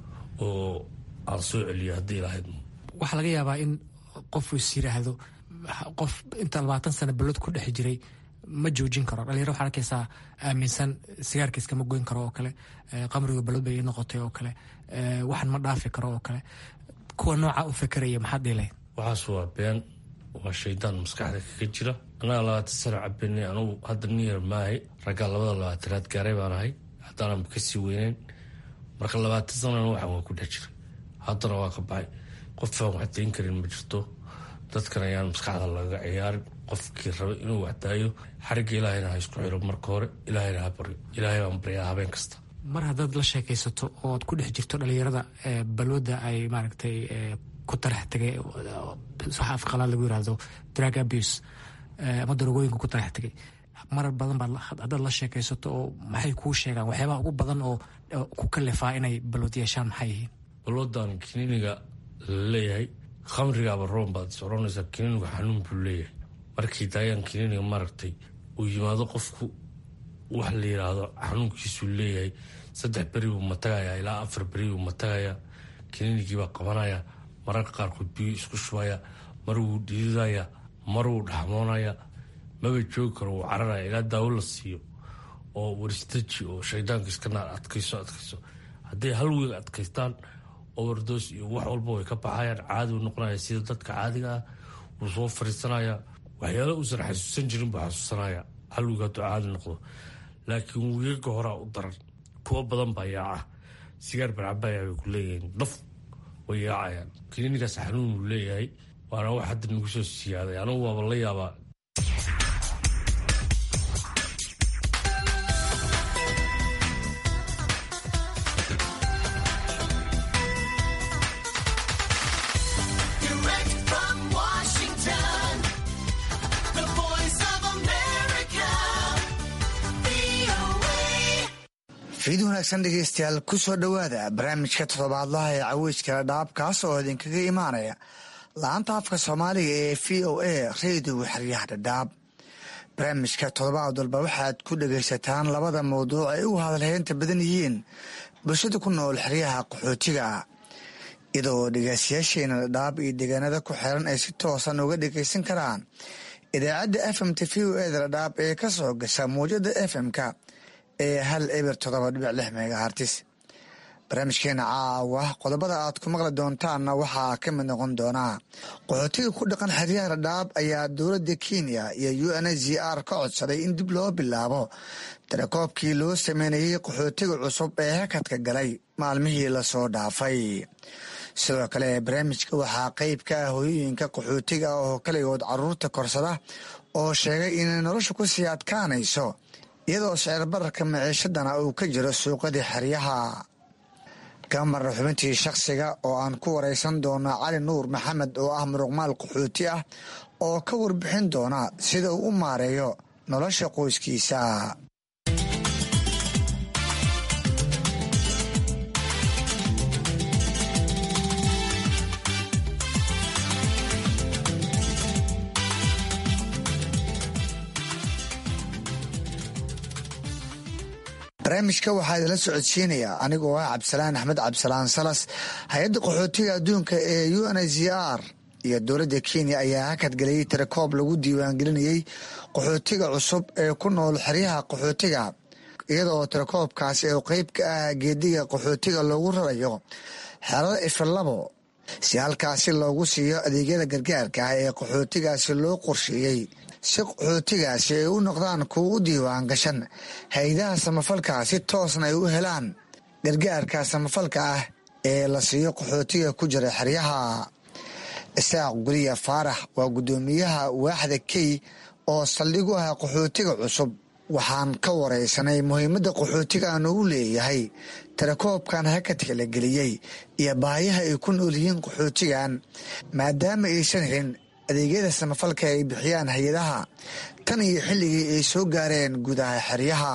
oo aan soo celiyo haddii lahayd waxaa laga yaabaa in qofu is yiraahdo qof inta labaatan sano balod ku dhex jiray ma joojin karo dhalinyaro waxaa arkaysaa aaminsan sigaarka iskama goyn karo oo kale qamriga balod bay ii noqotay oo kale waxan ma dhaafi karo oo kale kuwa nooca u fekeraya maxaad dhiilayd waxaas waa been waa shaydaan maskaxda kaga jira annaga labaatan sano cabinay anugu hadda niyar maahay raggaa labada labaatanaad gaaray baan ahay haddaanan kasii weyneyn marka labaatan sanana waxan waa ku dhex jiray haddana waa ka baxay qofaan waxdayn karin ma jirto dadkan ayaan maskaxda laga ciyaarin qofkii raba inuu waxdaayo xarigga ilaahayna ha isku xiro marka hore ilaahayna ha baryo ilaahay baan baryaa habeen kasta mar haddaad la sheekaysato ood ku dhex jirto dhalinyarada balwada ay maaragtay ku tarax tegay waxa afqalaad lagu yiraahdo drug abuse ama darogooyinka ku tarax tegay marar badan baad haddaad la sheekaysato oo maxay kuu sheegaan waxyaabaha ugu badan oo ku kalifaa inay balwad yeeshaan maxay yihiin balwadan kiniiniga laleeyahay khamrigaaba roon baad soconaysaa kiniinigu xanuun buu leeyahay markii daayaan kiniiniga maaragtay uu yimaado qofku wax la yiraahdo xanuunkiisuu leeyahay saddex beri buu matagayaa ilaa afar beri buu matagayaa kiniinigiibaa qabanaya mararka qaarkood biyo isku shubaya mar wuu dhiidaya mar wuu dhaxmoonaya maba joogi karo wuu cararaya ilaa daawo la siiyo oo waristaji oo shaydaanka iska naar adkayso adkayso hadday hal wiil adkaystaan overdos iyo wax walba way ka baxayaan, caadi u noqonaya sida dadka caadiga ah. wuu soo fariisanaya, waxyaala uusan xasuusan jirin buu xasuusanaya hal wiil hadduu caadi noqdo. laakiin wiigaga horaa u daran, kuwo badan baa yaaca, sigaar barcabaya bay ku leeyihiin, daf way yaacayaan. kiniinigaas xanuun uu leeyahay, waana wax hadda nagu soo siyaaday. anigu waaba la yaabaa. fiid wanaagsan dhegeystayaal, ku soo dhowaada barnaamijka toddobaadlaha ee caweyska dhadhaab, kaas oo idinkaga imaanaya la-anta afka soomaaliga ee v o a radio xeryaha dhadhaab. barnaamijka toddobaad walba waxaad ku dhegaysataan labada mawduuc ay u hadalheynta badan yihiin bulshada ku nool xeryaha qaxootiga, iyadoo dhegeystayaasheena dhadhaab iyo deegaanada ku xiran ay si toosan uga dhegaysan karaan idaacadda f m t v o eda dhadhaab ee ka soo gasha mawjada f m-ka ee hal eber toddoba dhibic lix megahartis. barnaamijkeena caawa qodobada aad ku maqli doontaanna waxaa ka mid noqon doonaa qaxootiga ku dhaqan xeryaha dhadhaab ayaa dowladda kenya iyo u n h r ka codsaday in dib loo bilaabo tirakoobkii loo sameynayey qaxootiga cusub ee hakadka galay maalmihii lasoo dhaafay. sidoo kale barnaamijka waxaa qeyb ka ah hooyooyinka qaxootiga oo kaligood caruurta korsada oo sheegay inay nolosha ku sii adkaanayso iyadoo sicir bararka maciishadana uu ka jiro suuqadii xeryaha. ka marna xubintii shakhsiga oo aan ku waraysan doona cali nuur maxamed oo ah muruqmaal qaxooti ah oo ka warbixin doona sida uu u maareeyo nolosha qoyskiisa. barnaamijka waxaa idinla socodsiinayaa anigoo ah cabdisalaan axmed cabdisalaan salas. hay-adda qaxootiga adduunka ee u n h r iyo dowladda kenya ayaa hakadgeliyey tirakoob lagu diiwaangelinayey qaxootiga cusub ee ku nool xeryaha qaxootiga, iyadoo tirakoobkaasi oo qeyb ka ah geediga qaxootiga loogu rarayo xerada ifilabo si halkaasi loogu siiyo adeegyada gargaarka ah ee qaxootigaasi loo qorsheeyey, si qaxootigaasi ay u noqdaan kuwa u diiwaan gashan hay-adaha samafalka si toosna ay u helaan gargaarka samafalka ah ee la siiyo qaxootiga ku jira xeryaha. isaaq guliya faarax waa guddoomiyaha waaxda key oo saldhig u ah qaxootiga cusub. waxaan ka waraysanay muhiimadda qaxootigan uu leeyahay tirakoobkan hakadka la geliyey iyo baahiyaha ay ku nool yihiin qaxootigan maadaama aysan helin adeegyada samafalka ay bixiyaan hay-adaha tan iyo xilligii ay soo gaareen gudaha xeryaha.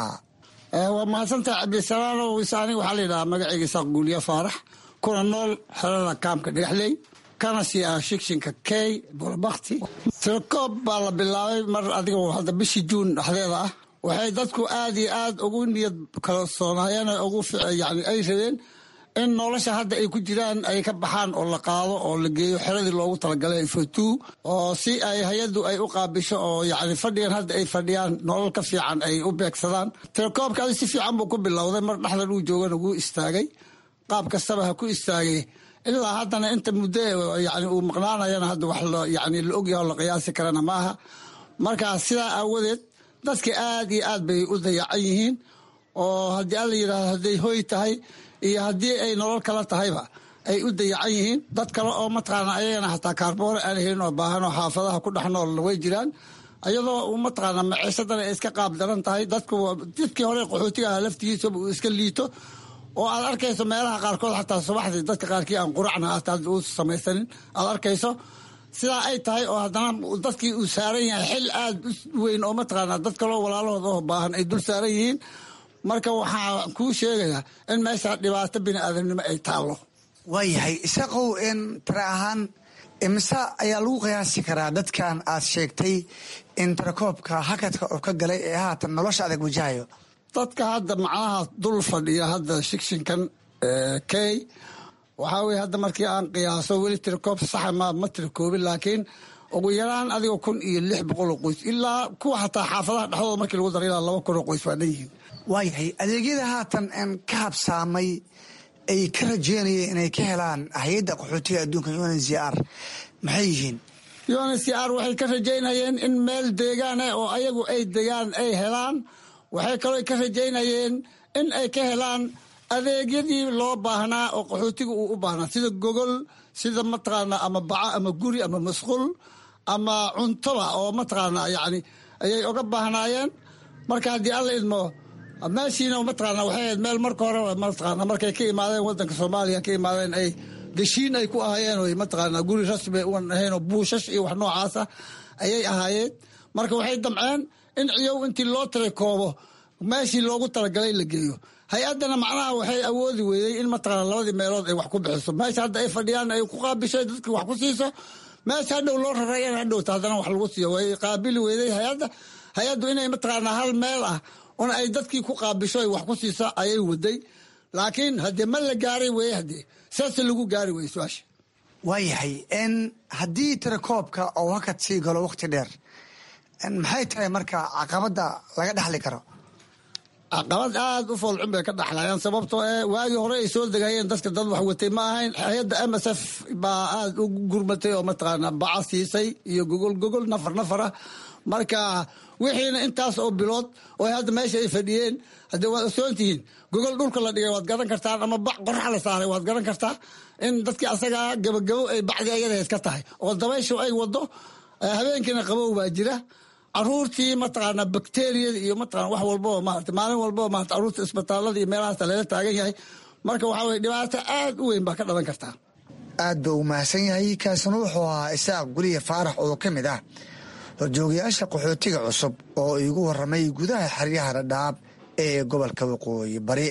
waa mahadsantaha cabdisalaanow. isaani waxaa la yidhahaa magacayga isaaq guuliya faarax, kuna nool xerada kaamka dhagaxley, kana sii ah shikshinka key bolobakti. tirakoob baa la bilaabay mar adiga hadda bishii juun dhexdeeda ah. waxay dadku aad iyo aad ugu niyad kalsoonaayeen ugu yani ay rabeen in nolosha hadda ay ku jiraan ay ka baxaan oo la qaado oo la geeyo xeradii loogu talagalay fotu, oo si ay hay-addu ay u qaabisho oo yani fadhigan hadda ay fadhiyaan nolol ka fiican ay u beegsadaan. tirakoobkaadi si fiican buu ku bilowday, mar dhexdan uu joogana wuu istaagay, qaab kastaba ha ku istaagay ilaa haddana inta muddo yani uu maqnaanayana hadda wax yani la ogyaho la qiyaasi karana maaha. markaa sidaa aawadeed dadka aad iyo aad bay u dayacan yihiin, oo haddii alla yidhaahdo hadday hoy tahay iyo haddii ay nolol kala tahayba ay u dayacan yihiin. dad kale oo mataqaana ayagana hataa kaarboore aan helin oo baahan oo xaafadaha ku dhex nool way jiraan, ayadoo mataqaana maciisadana ay iska qaab daran tahay. dadku dadkii hore qaxootiga aha laftigiisaba uu iska liito, oo aad arkayso meelaha qaarkood xataa subaxdii dadka qaarkii aan quracna hata u samaysanin aad arkayso. sidaa ay tahay oo haddana dadkii uu saaran yahay xil aad u weyn oo mataqaana dad kaloo walaalahood oo baahan ay dul saaran yihiin. marka waxaa kuu sheegayaa in meesha dhibaato bini aadamnimo ay taallo. waayahay isaaqow in tira ahaan imisa ayaa lagu qiyaasi karaa dadkan aad sheegtay in tirakoobka hakadka oo ka galay ee haatan nolosha adag wajahayo? dadka hadda macnaha dul fadhiya hadda shikshinkan key waxaa weye hadda markii aan qiyaaso weli tirakoob saxa ma ma tirakoobin, laakiin ugu yaraan adiga kun iyo lix boqol oo qoys ilaa kuwa xataa xaafadaha dhexdooda markii lagu dara ilaa laba kun oo qoys waa dhan yihiin. waayahay adeegyada haatan n ka habsaamay ay ka rajeynayeen inay ka helaan hay-adda qaxootiga adduunka u n c r maxay yihiin? u n c r waxay ka rajaynayeen in meel deegaan ah oo ayagu ay degaan ay helaan. waxay kaloo ka rajaynayeen in ay ka helaan adeegyadii loo baahnaa oo qaxootiga uu u baahnaa sida gogol, sida mataqaana ama baca ama guri ama masquul ama cuntoba oo mataqaana yani ayay oga baahnaayeen. marka haddii alla idmo meeshiina mataqaana waxay ahayd meel marka hore mataqaana markay ka imaadeen wadanka Soomaaliya ka imaadeen ay gashiin ay ku ahaayeen oo mataqaana guri rasmi u ahayn oo buushash iyo wax noocaasa ayay ahaayeen. marka waxay damceen in ciyow intii loo tiray koobo meeshii loogu talagalay la geeyo. hay-adana macnaha waxay awoodi weeyey in mataqaana labadii meelood ay wax ku bixiso. meesha hadda ay fadhiyaan ay ku qaabishay dadka wax ku siiso, meesha hadhow loo rarayana hadhowta haddana wax lagu siiyo way qaabili weeyey hay-adda. hay-addu inay mataqaana hal meel ah una ay dadkii ku qaabisho ay wax ku siiso ayay waday. laakiin haddee ma la gaaray weeye haddee saasa lagu gaari weye su-aasha. waayahay n haddii tirakoobka oo hakad sii galo wakti dheer maxay tahay marka caqabadda laga dhaxli karo? caqabad aada u foolxun bay ka dhaxlayaan sababtoo ee waagii hore ay soo degayeen dadka dad wax watay ma ahayn. hay-adda m s f baa aada u gurmatay oo mataqaana baca siisay iyo gogol gogol nafar nafara. marka wixiina intaas oo bilood oo hadda meesha ay fadhiyeen haddee waad osoon tihiin gogol dhulka la dhigay waad garan kartaan ama bac qorax la saaray waad garan kartaa in dadkii asagaa gabagabo ay bacdi ayadaheed ka tahay oo dabayshu ay wado. habeenkiina qabow baa jira. caruurtii mataqaana bakteriyada iyo mataqaana wax walboo maarata maalin walboo maarata caruurta isbitaalada iyo meelahaas lala taagan yahay. marka waxaa weye dhibaato aad u weyn baa ka dhalan kartaa. aad ba u mahadsan yahay. kaasina wuxuu ahaa isaaq guliya faarax oo ka mid ah horjoogayaasha qaxootiga cusub oo iigu warramay gudaha xeryaha dhadhaab ee gobolka waqooyi bari.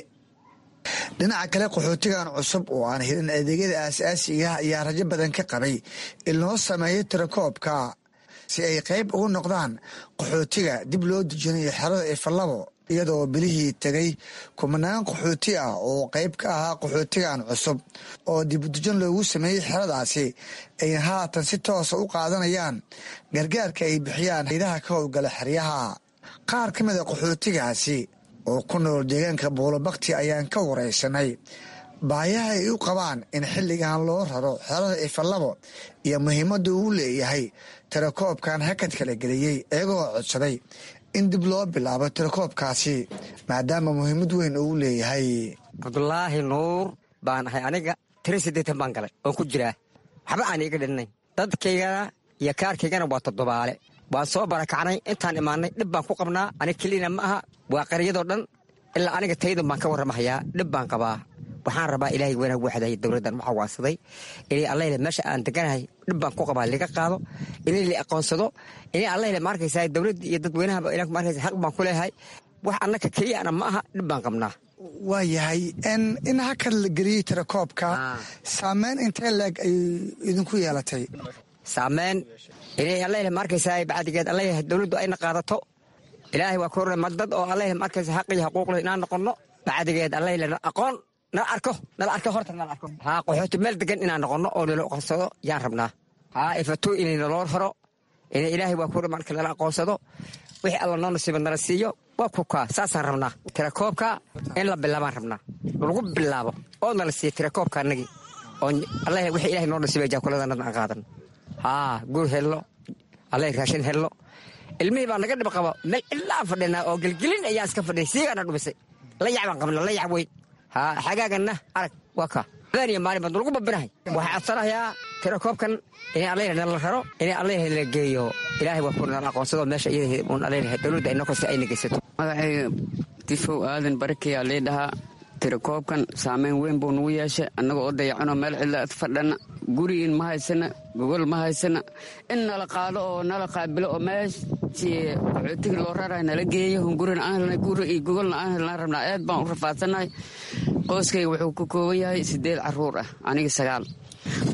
dhinaca kale qaxootigan cusub oo aan helin adeegyada aasaasiga ayaa rajo badan ka qabay in loo sameeyo tirakoobka si ay qayb ugu noqdaan qaxootiga dib loo dejinayo xerada ifalabo, iyadoo bilihii tegay kumanaan qaxooti ah oo qayb ka ahaa qaxootigan cusub oo dibudejin loogu sameeyey xeradaasi ay haatan si toosa u qaadanayaan gargaarka ay bixiyaan haydaha ka howlgala xeryaha. qaar ka mid a qaxootigaasi oo ku nool deegaanka buulabakti ayaan ka waraysanay baayaha ay u qabaan in xilligan loo raro xerada ifalabo iyo muhiimadda uu leeyahay tirakoobkan hakad kala geliyey, iyagoo codsaday in dib loo bilaabo tirakoobkaasi maadaama muhiimad weyn uu leeyahay. cabdulaahi nuur baan ahay aniga tiri siddeetan baan galay oon ku jiraa waxba aan iiga dhinnayn. dadkaygana iyo kaarkaygana waa toddobaale. waan soo barakacnay intaan imaanay dhib baan ku qabnaa. aniga kelina ma aha waa qaryadoo dhan ilaa aniga taydan baan ka warramahayaa. dhib baan qabaa. waxaan rabaa ilaahay wanaag waxday dowladdan waxaa waadsaday inay allayle meesha aan deganahay dhib baan ku qabaa liga qaado, inay la aqoonsado, inay allayle ma arkaysaa dowladda iyo dadweynahaba ila ma arkaysa xaq baan ku leeyahay. wax annaka keliyana ma aha dhib baan qabnaa. waa yahay in hakad la geliyey tirakoobka saameyn intee leeg ay idinku yeelatay? saameyn inay allayle ma arkaysaa bacdigeed allayle dowladdu ayna qaadato. ilaahay waa korna madad oo allayle ma arkaysa xaq iyo xuquuq leh inaan noqono bacdigeed allayle aqoon nala arko nala arko horta nala arko haa qaxooti meel degan inaan noqono oo nala aqoonsado yaan rabnaa. haa ifato inay naloo horo inay ilaahay waa korna marka nala aqoonsado wixii alla noo nasiiba nala siiyo waa kukaa saasaan rabnaa. tirakoobka in la bilaabaan rabnaa lagu bilaabo oo nala siiya tirakoobka annagii oo allahay wixii ilaahay noo nasiibay jaakuladana aan qaadan. haa guur hello allahay raashin hello. ilmihii baa naga dhib qabo meel ilaa fadhinaa oo gelgelin ayaa iska fadhiya siigaana dhumisay la yac baan qabna la yac weyn. haa xagaaganna arag waa kaa habeen maalin baan lagu babinahay. waxaa codsanayaa tirakoobkan inay allayle nala raro inay allayle la geeyo. ilaahay waa kuna nala aqoonsado meesha iyada uun allayle dowladda inoo kasta ayna geysato. magacayga difow aadan barakeyaa lii dhahaa. tirakoobkan saameyn weyn buu nagu yeeshay annaga oo dayacano meel cidla fadhana gurigiin ma haysana gogol ma haysana in nala qaado oo nala qaabilo oo meeshii qaxootigii loo rarahay nala geeyo hungurina aan helnay guri iyo gogolna aan helnaan rabnaa. aad baan u rafaadsanahay. qoyskayga wuxuu ka kooban yahay siddeed carruur ah aniga sagaal.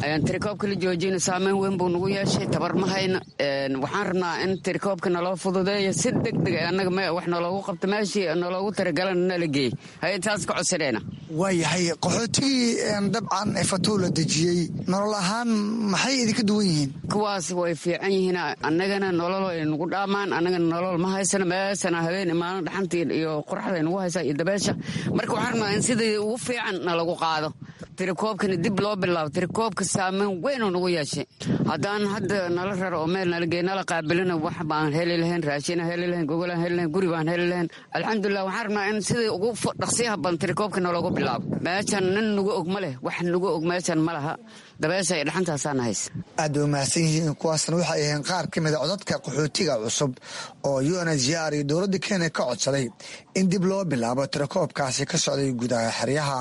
ayaan tirikoobka la joojina saameyn weyn buu nagu yeeshay tabar ma hayna waxaan rabnaa in tirikoobka naloo fududeeyo si degdeg annaga wax naloogu qabto meeshii naloogu talagalana nala geey hay taas ka codsadeena waayahay qaxootigii dabcan efatuu la dejiyey nolol ahaan maxay idinka duwan yihiin kuwaas way fiican yihiin annagana nolol ay nagu dhaamaan annagana nolol ma haysana meesana habeen imaano dhaxantii iyo qorraxda nagu haysaa iyo dabeesha marka waxaan rabnaa in sidii ugu fiican nalagu qaado tirikoobkana dib loo bilaabo tirikoobka saameyn weynoo nagu yeeshay haddaan hadda nala raro oo meel nala geey nala qaabilina wax baan heli lahayn raashina heli lahayn gogolaan heli lahayn guri baan heli lahayn alxamdulilah waxaan rabnaa in sidii ugu dhaqsiyaha badan tirikoobka naloogu bilaabo meeshan nin nagu og ma leh wax nagu og meeshan ma laha dabeesha iyo dhaxantaasaana haysa aad bay umahadsan yihiin kuwaasna waxay ahayn qaar ka mida codadka qaxootiga cusub oo u n h r iyo dowladda kenya ka codsaday in dib loo bilaabo tirikoobkaasi ka socday gudaha xeryaha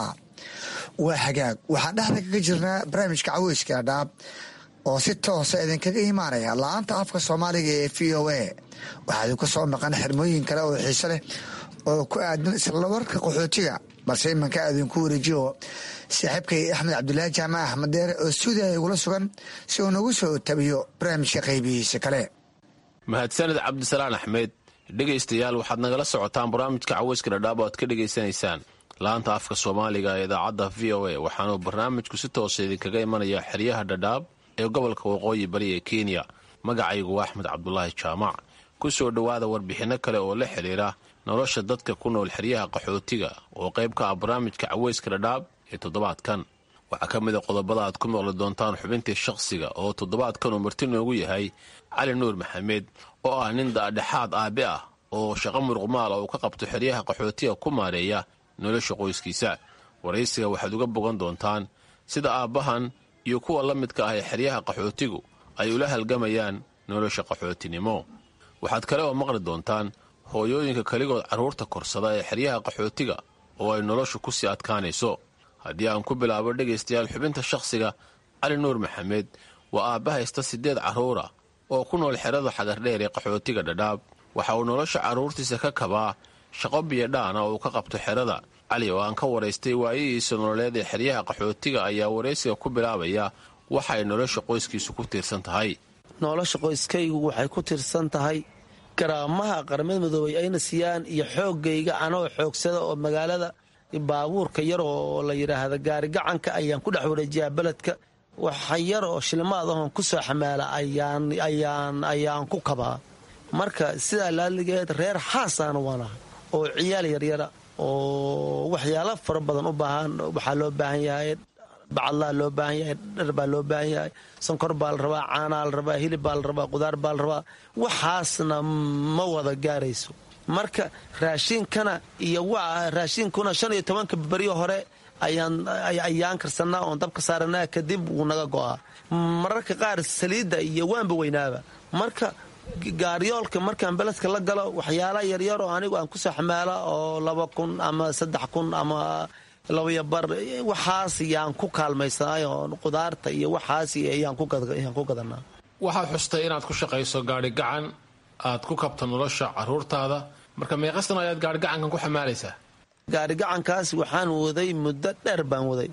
waa hagaag waxaan dhexda kaga jirnaa barnaamijka caweyska dhaab oo si toosa idinkaga imaanaya la-aanta afka soomaaliga ee v o a waxaa idinku soo maqan xirmooyin kale oo xiise leh oo ku aadan islawarka qaxootiga balse imanka idinku wareejiyo saaxiibkay axmed cabdulaahi jaamac axmed deere oo stuudiya igula sugan si uu nagu soo tabiyo barnaamijka qaybihiisa kale mahadsanid cabdisalaan axmed dhegaystayaal waxaad nagala socotaan barnaamijka caweyska dhadhaab oo aad ka dhegaysanaysaan laanta afka soomaaliga ee idaacadda v o a waxaanuu barnaamijku si toosa idinkaga imanaya xeryaha dhadhaab ee gobolka waqooyi bari ee kenya magacaygu waa axmed cabdulaahi jaamac ku soo dhowaada warbixinno kale oo la xidhiira nolosha dadka ku nool xeryaha qaxootiga oo qayb ka ah barnaamijka caweyska dhadhaab ee toddobaadkan waxaa ka mid a qodobada aad ku maqli doontaan xubintii shakhsiga oo toddobaadkan uu marti noogu yahay cali nuur maxamed oo ah nin daadhexaad aabe ah oo shaqo muruqmaala uu ka qabto xeryaha qaxootiga ku maareeya nolosha qoyskiisa waraysiga waxaad uga bogan doontaan sida aabbahan iyo kuwa la midka ah ee xeryaha qaxootigu ay ula halgamayaan nolosha qaxootinimo waxaad kale oo maqli doontaan hooyooyinka keligood carruurta korsada ee xeryaha qaxootiga oo ay noloshu ku sii adkaanayso haddii aan ku bilaabo dhegaystayaal xubinta shakhsiga cali nuur maxamed waa aabba haysta siddeed carruura oo ku nool xerada xagardheer ee qaxootiga dhadhaab waxa uu nolosha carruurtiisa ka kabaa shaqo biyodhaana oo uu ka qabto xerada cali oo aan ka waraystay waayihiisa nololeed ee xeryaha qaxootiga ayaa waraysiga ku bilaabaya waxa ay nolosha qoyskiisu ku tiirsan tahay nolosha qoyskaygu waxay ku tiirsan tahay garaamaha qaramada midoobay ayna siiyaan iyo xooggayga anoo xoogsada oo magaalada baabuurka yar oo la yidhaahda gaarigacanka ayaan ku dhex wareejiyaa beledka waxa yar oo shilimaad ahoon ku soo xamaala ayaan ku kabaa marka sidaa laaligeed reer xaasaana waanaha oo ciyaal yaryara oo waxyaalo fara badan u baahan waxaa loo baahan yahay bacadlaa loo baahan yahay dhar baa loo baahan yahay sonkor baa la rabaa caanaa la rabaa hilib baa la rabaa qudaar baa la rabaa waxaasna ma wada gaarayso marka raashiinkana iyo raashiinkuna shan iyo tobanka baryo hore ayaan karsanaa oon dabka saaranaa kadib wuu naga go'aa mararka qaar saliidda iyo waanba weynaaba marka gaaryoolka markaan beledka la galo waxyaala yaryar oo anigu aan ku soo xamaala oo laba kun ama saddex kun ama labaya bar waxaas yaan ku kaalmaysanay oo qudaarta iyo waxaas ayaan ku gadanaa waxaad xustay inaad ku shaqayso gaari gacan aad ku kabto nolosha carruurtaada marka meeqastan ayaad gaarigacankan ku xamaalaysaa gaarigacankaas waxaan waday muddo dheer baan waday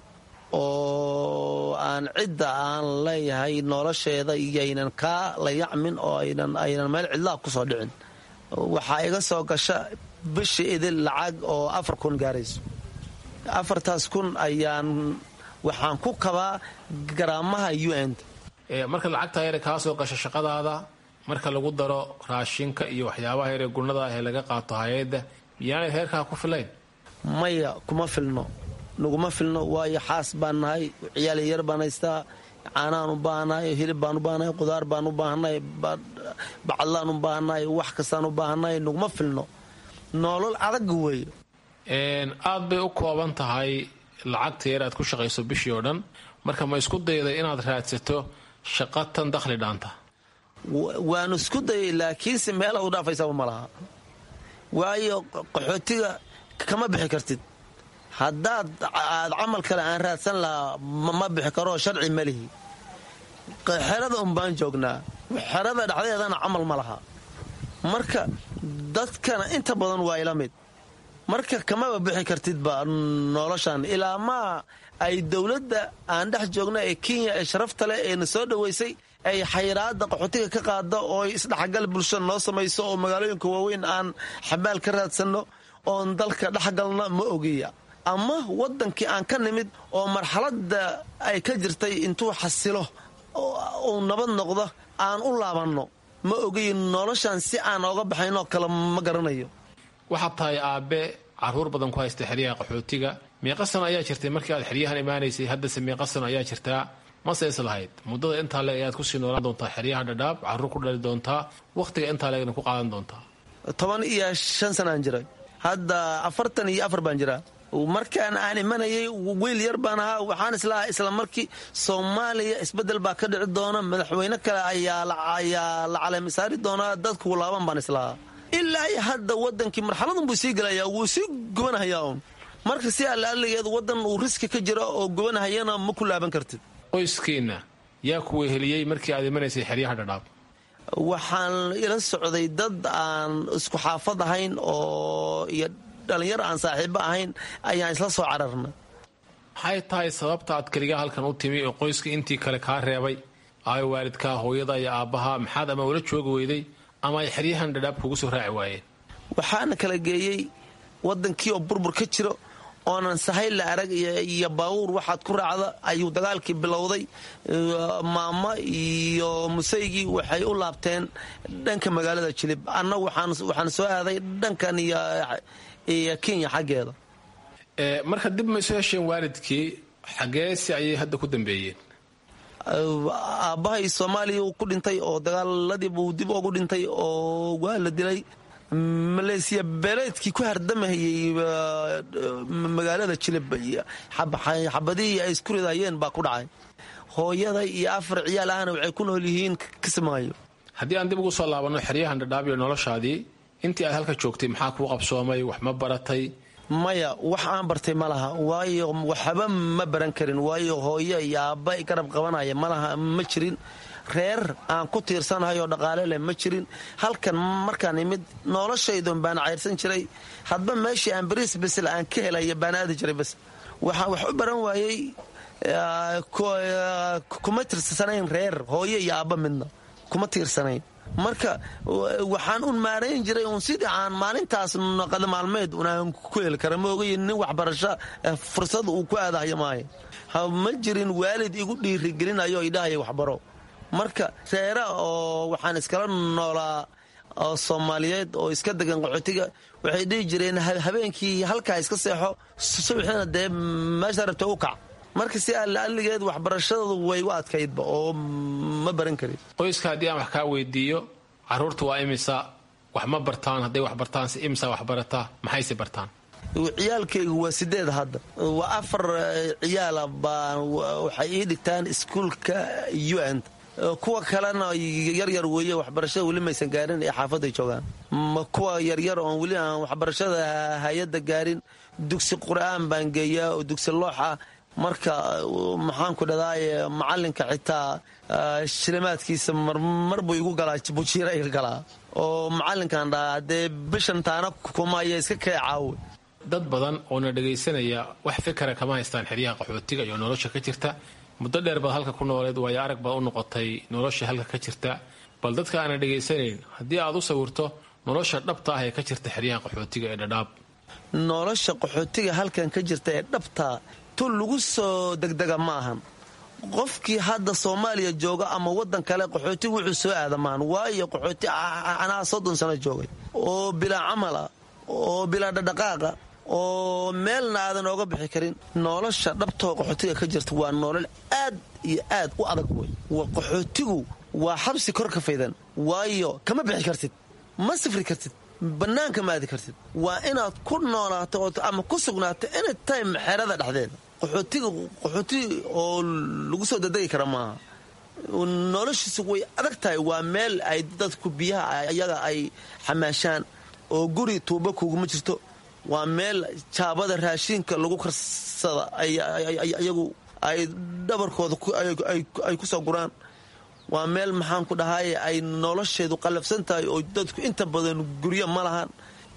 oo aan cidda aan leeyahay nolosheeda iyaynan kaa la yacmin oo aynan meel cidlaa ku soo dhicin waxaa iga soo gasha bishi idil lacag oo afar kun gaarayso afartaas kun ayaan waxaan ku kabaa garaamaha u n marka lacagtaa yare kaa soo gasha shaqadaada marka lagu daro raashinka iyo waxyaabaha yaree gurnada ah ee laga qaato hay-adda miyaanay heerkaa ku filayn maya kuma filno naguma filno waayo xaas baan nahay ciyaal yar baan haystaa caanaan u baahanahay hilib baan u baahanahay qudaar baan u baahanahay bacadlaan u baahanahay wax kastaan u baahanahay naguma filno nolol adag weeye aad bay u kooban tahay lacagta yar aad ku shaqayso bishii oo dhan marka ma isku dayday inaad raadsato shaqa tan dakhli dhaanta waanu isku dayay laakiinse meelaad u dhaafaysaba ma laha waayo qaxootiga kama bixi kartid haddaad aad camal kale aan raadsan lahaa ma bixi karoo sharci ma lihi xerada un baan joognaa xerada dhexdeedana camal ma laha marka dadkana inta badan waa ila mid marka kamaba bixi kartidba noloshan ilaa maa ay dowladda aan dhex joogna ee kenya ee sharafta leh ee na soo dhoweysay ay xayiraada qaxootiga ka qaada oo isdhexgal bulshada noo samayso oo magaalooyinka waaweyn aan xabaal ka raadsanno oon dalka dhexgalna ma ogiya ama wadankii aan ka nimid oo marxaladda ay ka jirtay intuu xasilo uu nabad noqdo aan u laabanno ma ogiy noloshan si aan ooga baxaynoo kale ma garanayo. waxaad tahay aabe caruur badan ku haysta xeryaha qaxootiga, meeqa sano ayaa jirtay markii aad xeryahan imaanaysay? haddase meeqa sano ayaa jirtaa? mase is lahayd muddada intaa leeg ayaad kusii noolaan doontaa xeryaha dhadhaab, caruur ku dhali doontaa, wakhtiga intaa leegna ku qaadan doontaa? toban iyo shan sanaan jiray, hadda afartan iyo afar baan jiraa. markaan aan imanayay wiil yar baan ahaa, waxaan islahaa isla markii soomaaliya isbedel baa ka dhici doona, madaxweyne kale ayaa la caleemisaari doonaa, dadku laaban baan islahaa. ilaa iyo hadda wadankii marxaladun buu sii gelayaa, wuu sii gubanahayaa un. marka si allaaligeed wadan uu riski ka jiro oo gubanahayana ma ku laaban kartid. qoyskiinna yaa ku weheliyey markii aad imanaysay xeryaha dhadhaab? waxaan ila socday dad aan isku xaafad ahayn oo iyo dhalinyaro aan saaxiibo ahayn ayaan isla soo cararnay. maxay tahay sababta aad keligaa halkan u timi oo qoyska intii kale kaa reebay? ay waalidkaa, hooyada iyo aabbaha maxaad ama ula joogi weyday ama ay xeryahan dhadhaab kugu soo raaci waayeen? waxaana kala geeyey wadankii oo burbur ka jiro oonan sahayl la arag iyo baawuur waxaad ku raacda ayuu dagaalkii bilowday. maama iyo musaygii waxay u laabteen dhanka magaalada jilib, annagu waxaan soo aaday dhankan iyo kenya xaggeeda. marka dib ma isu hesheen waalidkii? xaggeesi ayay hadda ku dambeeyeen? aabbahay soomaaliya ku dhintay oo dagaaladiibuu dib ugu dhintay oo waa la dilay. maleesiya beeleedkii ku hardamahayey magaalada jilib xabadihii ay isku ridayeen baa ku dhacay. hooyada iyo afar ciyaal ahna waxay ku nool yihiin kismaayo. haddii aan dib ugu soo laabanno xeryahan dhadhaab iyo noloshaadii intii aad halka joogtay maxaa kuu qabsoomay? wax ma baratay? maya, wax aan bartay ma laha, waayo waxba ma baran karin, waayo hooyo iyo aabba garab qabanaya malaha ma jirin. reer aan ku tiirsanahay oo dhaqaale leh ma jirin. halkan markaan imid noloshaydun baan cayrsan jiray, hadba meeshii aan bariis bisl aan ka helaya baan aadi jiray. bas waxaan wax u baran waayey, kuma tiirsanayn reer, hooyo iyo aabba midna kuma tiirsanayn. marka waxaan un maarayn jiray un sidii aan maalintaas qada maalmeed unaan ku heli kara ma ogaye nin waxbarasho fursad uu ku aadahayo maayo. ma jirin waalid igu dhiirigelinayo idhahaya waxbaro. marka reera oo waxaan iskala noolaa oo soomaaliyeed oo iska degan qaxootiga waxay dhihi jireen habeenkii halkaa iska seexo, subaxina dee meesha rabta u kac. marka si allaaligeed waxbarashadoodu way u adkaydba oo ma baran karin. qoyska haddii aan wax kaa weydiiyo, caruurta waa imisa? wax ma bartaan? hadday wax bartaan si imisa wax barataa? maxayse bartaan? ciyaalkaygu waa sideed hadda, waa afar ciyaala baa waxay ii dhigtaan iskuulka u n. kuwa kalena yaryar weeye, waxbarashada weli maysan gaarin ee xaafaday joogaan. kuwa yaryar oon weli aan waxbarashada hay-adda gaarin dugsi qur'aan baan geeyaa oo dugsi looxa. marka maxaan ku dhadaaye macalinka xitaa shilimaadkiisa mar buu igu galaa, bujiira iga galaa oo macalinkan dhaa haddee bishan taana kumaya iska kee caawe. dad badan oo na dhagaysanaya wax fikara kama haystaan xeryaha qaxootiga iyo nolosha ka jirta. muddo dheer baad halka ku nooleed, waayo arag baad u noqotay nolosha halka ka jirta. bal dadka aana dhegaysanayn haddii aad u sawirto nolosha dhabta ah ee ka jirta xeryaha qaxootiga ee dhadhaab. nolosha qaxootiga halkan ka jirta ee dhabtaa tu lagu soo degdega ma ahan. qofkii hadda soomaaliya jooga ama wadan kale qaxootiga wuxuu soo aadamaan, waayo qaxooti anaa soddon sano joogay oo bilaa camala oo bilaa dhadhaqaaqa oo meelna aadan ooga bixi karin. nolosha dhabtoo qaxootiga ka jirta waa nolol aad iyo aad u adag wey. qaxootigu waa xabsi kor ka faydan, waayo kama bixi kartid, ma safri kartid, bannaanka ma aadi kartid. waa inaad ku noolaato ama ku sugnaato anytime xerada dhexdeeda. qaxootiga qaxooti oo lagu soo dadegi kara maaha, noloshiisu way adag tahay. waa meel ay dadku biyaha ayaga ay xamaashaan oo guri tuuba kuguma jirto. waa meel jaabada raashinka lagu karsada iyagu ay dhabarkooda ay ku soo guraan. waa meel maxaan ku dhahay ay nolosheedu qallafsan tahay oo dadku inta badan guryo ma lahan.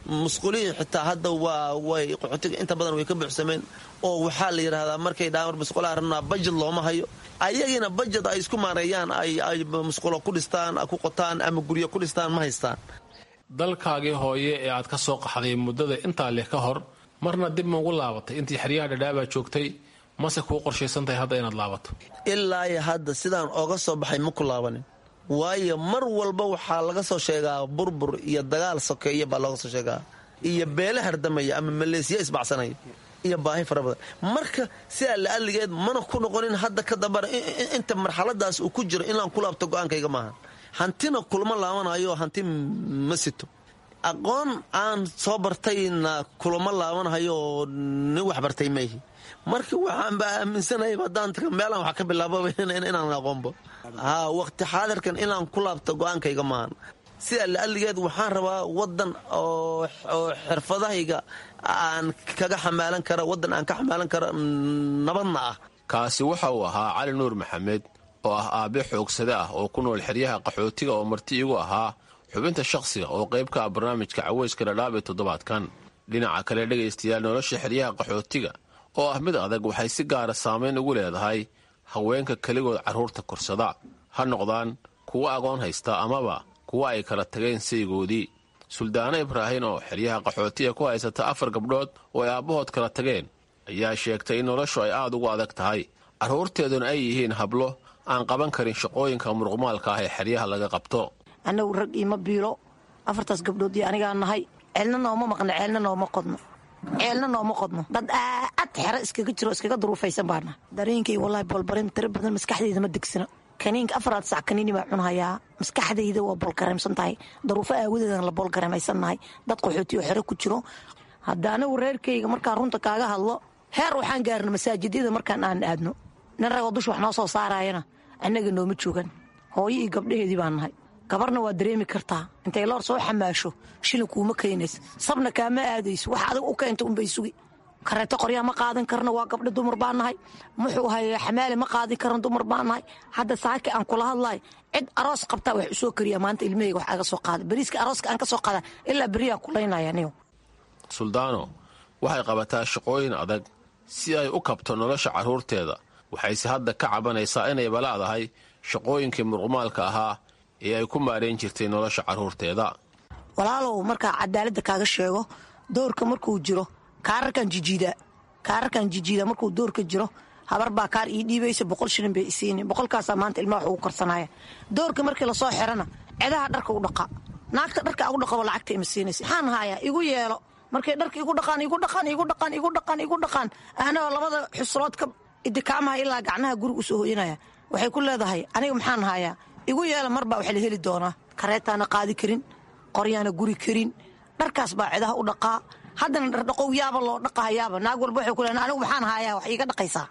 musquliin xitaa hadda waa way qaxootiga inta badan way ka buuxsameen oo waxaa la yidhaahdaa markay dhaamar musqulaha rabnaa bajad looma hayo ayagiina bajad ay isku maareeyaan ay musqulo ku dhistaan ku qotaan ama guryo ku dhistaan ma haystaan. dalkaagii hooye ee aad ka soo qaxday muddada intaa leh ka hor marna dib maugu laabatay intii xeryaha dhadhaabaa joogtay mase kuu qorshaysantahay hadda inaad laabato? ilaa iyo hadda sidaan ooga soo baxay ma ku laabanin, waayo mar walba waxaa laga soo sheegaa burbur iyo dagaal sokeeye baa looga soo sheegaa iyo beele hardamaya ama maleesiya isbacsanaya iyo baahi fara badan. marka sidaa la'alligeed mana ku noqonin hadda ka dambana inta marxaladaas uu ku jiro inaan ku laabto go'aankayga maaha. hantina kulama laabanayo, hanti ma sito. aqoon aan soo bartayna kulama laabanayo oo nin wax bartay mayhi. marka waxaan baa aaminsanahay haddaan taga meelaan wax ka bilaabo inaan aqoonbo haa waqti xaadirkan inaan ku laabto go'aankayga maahan. sidaa la'alligeed waxaan rabaa waddan oo xirfadahayga aan kaga xamaalan kara, waddan aan ka xamaalan kara nabadna ah. kaasi waxa uu ahaa cali nuur maxamed oo ah aabe xoogsade ah oo ku nool xeryaha qaxootiga oo marti igu ahaa xubinta shakhsiga oo qayb ka ah barnaamijka caweyska dhadhaab ee toddobaadkan. dhinaca kale dhegaystayaal, nolosha xeryaha qaxootiga oo ah mid adag waxay si gaara saamayn ugu leedahay haweenka keligood carruurta korsada, ha noqdaan kuwa aqoon haysta amaba kuwa ay kala tageen saygoodii. suldaano ibraahin oo xeryaha qaxootiga ku haysata afar gabdhood oo ay aabbahood kala tageen ayaa sheegtay in noloshu ay aad ugu adag tahay, carruurteeduna ay yihiin hablo aan qaban karin shaqooyinka muruqmaalka ah ee xeryaha laga qabto. annagu rag iima biilo, afartaas gabdhood iyo anigaa nahay, ceelna nooma maqno, ceelna nooma qodno ceelna nooma qodno dad aad xero iskaga jiro iskaga duruufaysan baana. dareenkay wallaahi boolbareem tiro badan maskaxdayda ma degsina. kaniinka afaraad sac kaniini baa cunhayaa, maskaxdayda waa boolgareemsan tahay, daruufo aawadeedan la boolgareemaysannahay, dad qaxooti oo xero ku jiro. hadda anagu reerkayga markaan runta kaaga hadlo heer waxaan gaarna masaajidyada markaan aan aadno nin ragoo dush wax noo soo saaraayana annaga nooma joogan. hooyo iyo gabdhaheedii baan nahay. gabarna waa dareemi kartaa intay loor soo xamaasho shilin kuuma keenays, sabna kaama aadayso, wax adag u keenta unbay sugi. kareeto qoryaa ma qaadan karno, waa gabdho dumar baan nahay. muxuu ahay xamaale ma qaadin karno, dumar baan nahay. hadda saaki aan kula hadlahay cid aroos qabtaa wax u soo kariya maanta ilmahayga wax aga soo qaada, bariiska arooska aan ka soo qaada ilaa beriyaan kulaynaya niyo. suldaano waxay qabataa shaqooyin adag si ay u kabto nolosha carruurteeda, waxayse hadda ka cabanaysaa inay balaadahay shaqooyinkii muruqmaalka ahaa ee ay ku maarayn jirtay nolosha carruurteeda. walaalow markaa cadaaladda kaaga sheego, doorka markuu jiro kaararkan jijiidaa kaararkan jijiidaa markuu doorka jiro habar baa kaar ii dhiibaysa boqol shilin bay isiini, boqolkaasaa maanta ilmaha wax ugu karsanaya. doorka markii lasoo xirana cidaha dharka u dhaqa, naagta dharka ugu dhaqabo lacagta ima siinaysa. maxaan hayaa igu yeelo markay dharka igu dhaqaan igu dhaqaan igu dhaqaan igu dhaqaan igu dhaqaan anagoo labada xusrood ka idikaamaha ilaa gacnaha guriga u soo hooyanaya. waxay ku leedahay aniga maxaan hayaa igu yeela marbaa wax la heli doonaa. kareetaana qaadi karin, qoryaana guri karin, dharkaas baa cidaha u dhaqaa. haddana dhardhaqow yaaba loo dhaqahayaaba, naag walba waxay ku leedahay anigu maxaan hayaa wax iiga dhaqaysaa.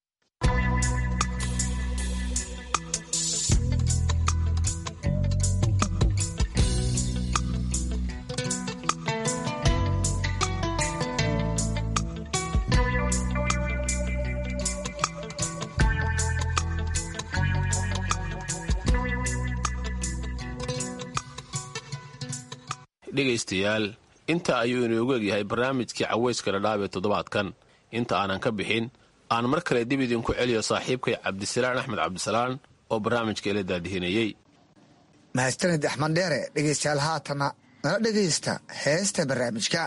dhegaystayaal, inta ayuu inoogu egyahay barnaamijkii caweyska dhadhaab ee toddobaadkan. inta aanan ka bixin aan mar kale dib idinku celiyo saaxiibkay cabdisalaan axmed cabdisalaan oo barnaamijka ila daadihinayey. mahadsanid axmed dheere. dhegaystayaal haatana nala dhegaysta heesta barnaamijka.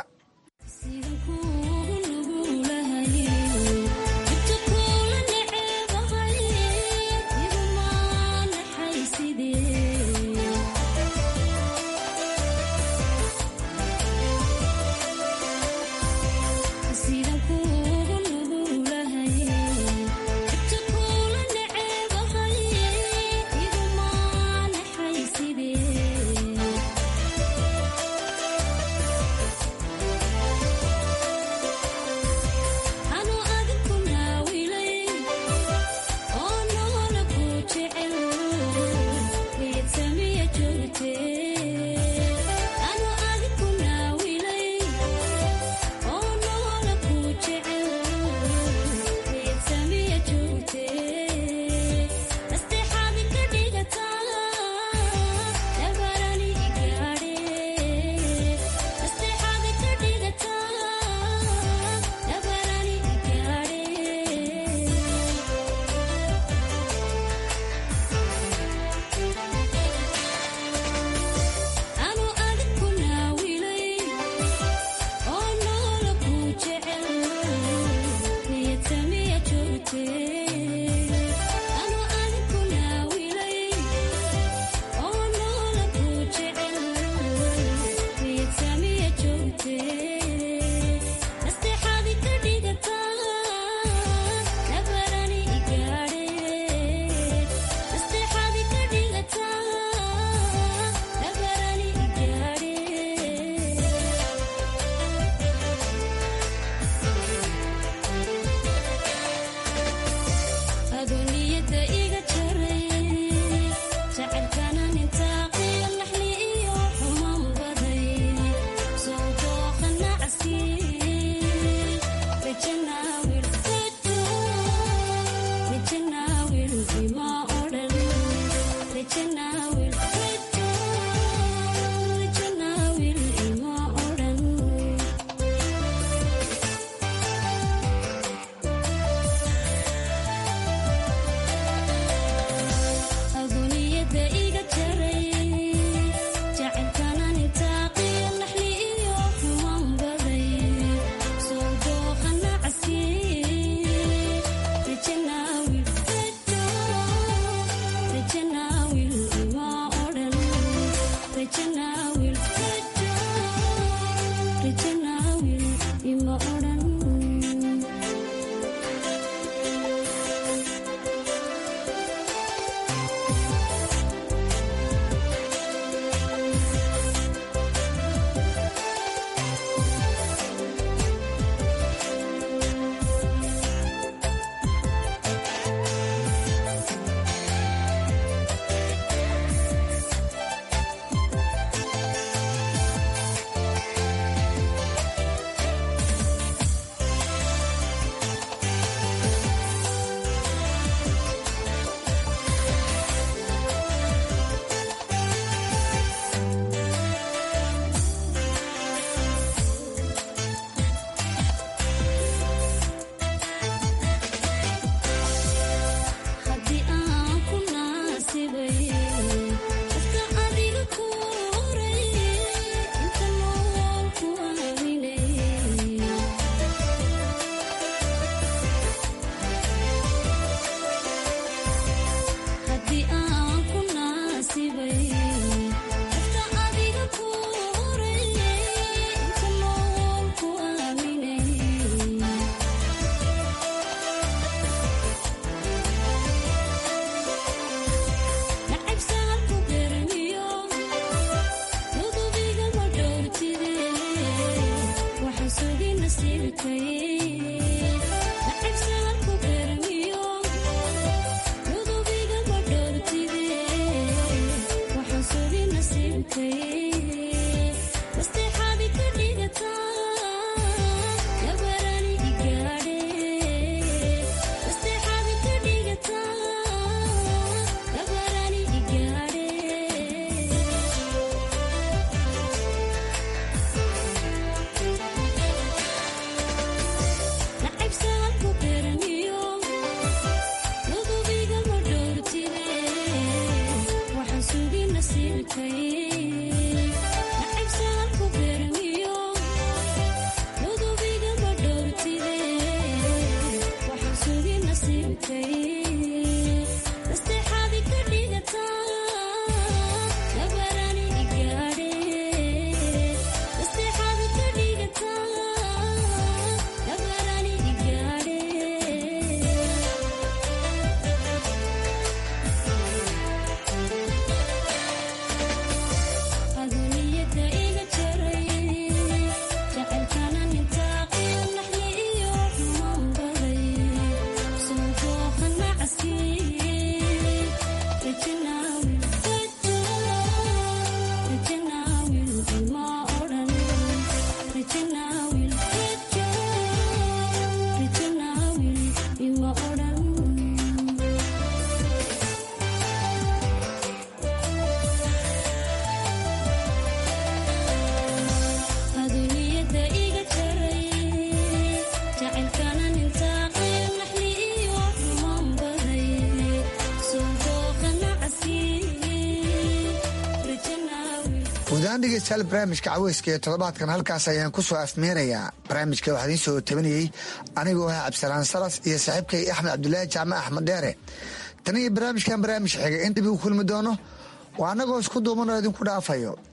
guudahaan dhegeystayaal barnaamijka caweyska ee toddobaadkan halkaas ayaan ku soo afmeerayaa. barnaamijka waxaa idiin soo tabanayey anigoo ah cabdisalaan salas iyo saaxiibkay axmed cabdulaahi jaamac axmed dheere. tan iyo barnaamijkan barnaamij xiga in dib ugu kulmi doono waa annagoo isku duumanoo idinku dhaafayo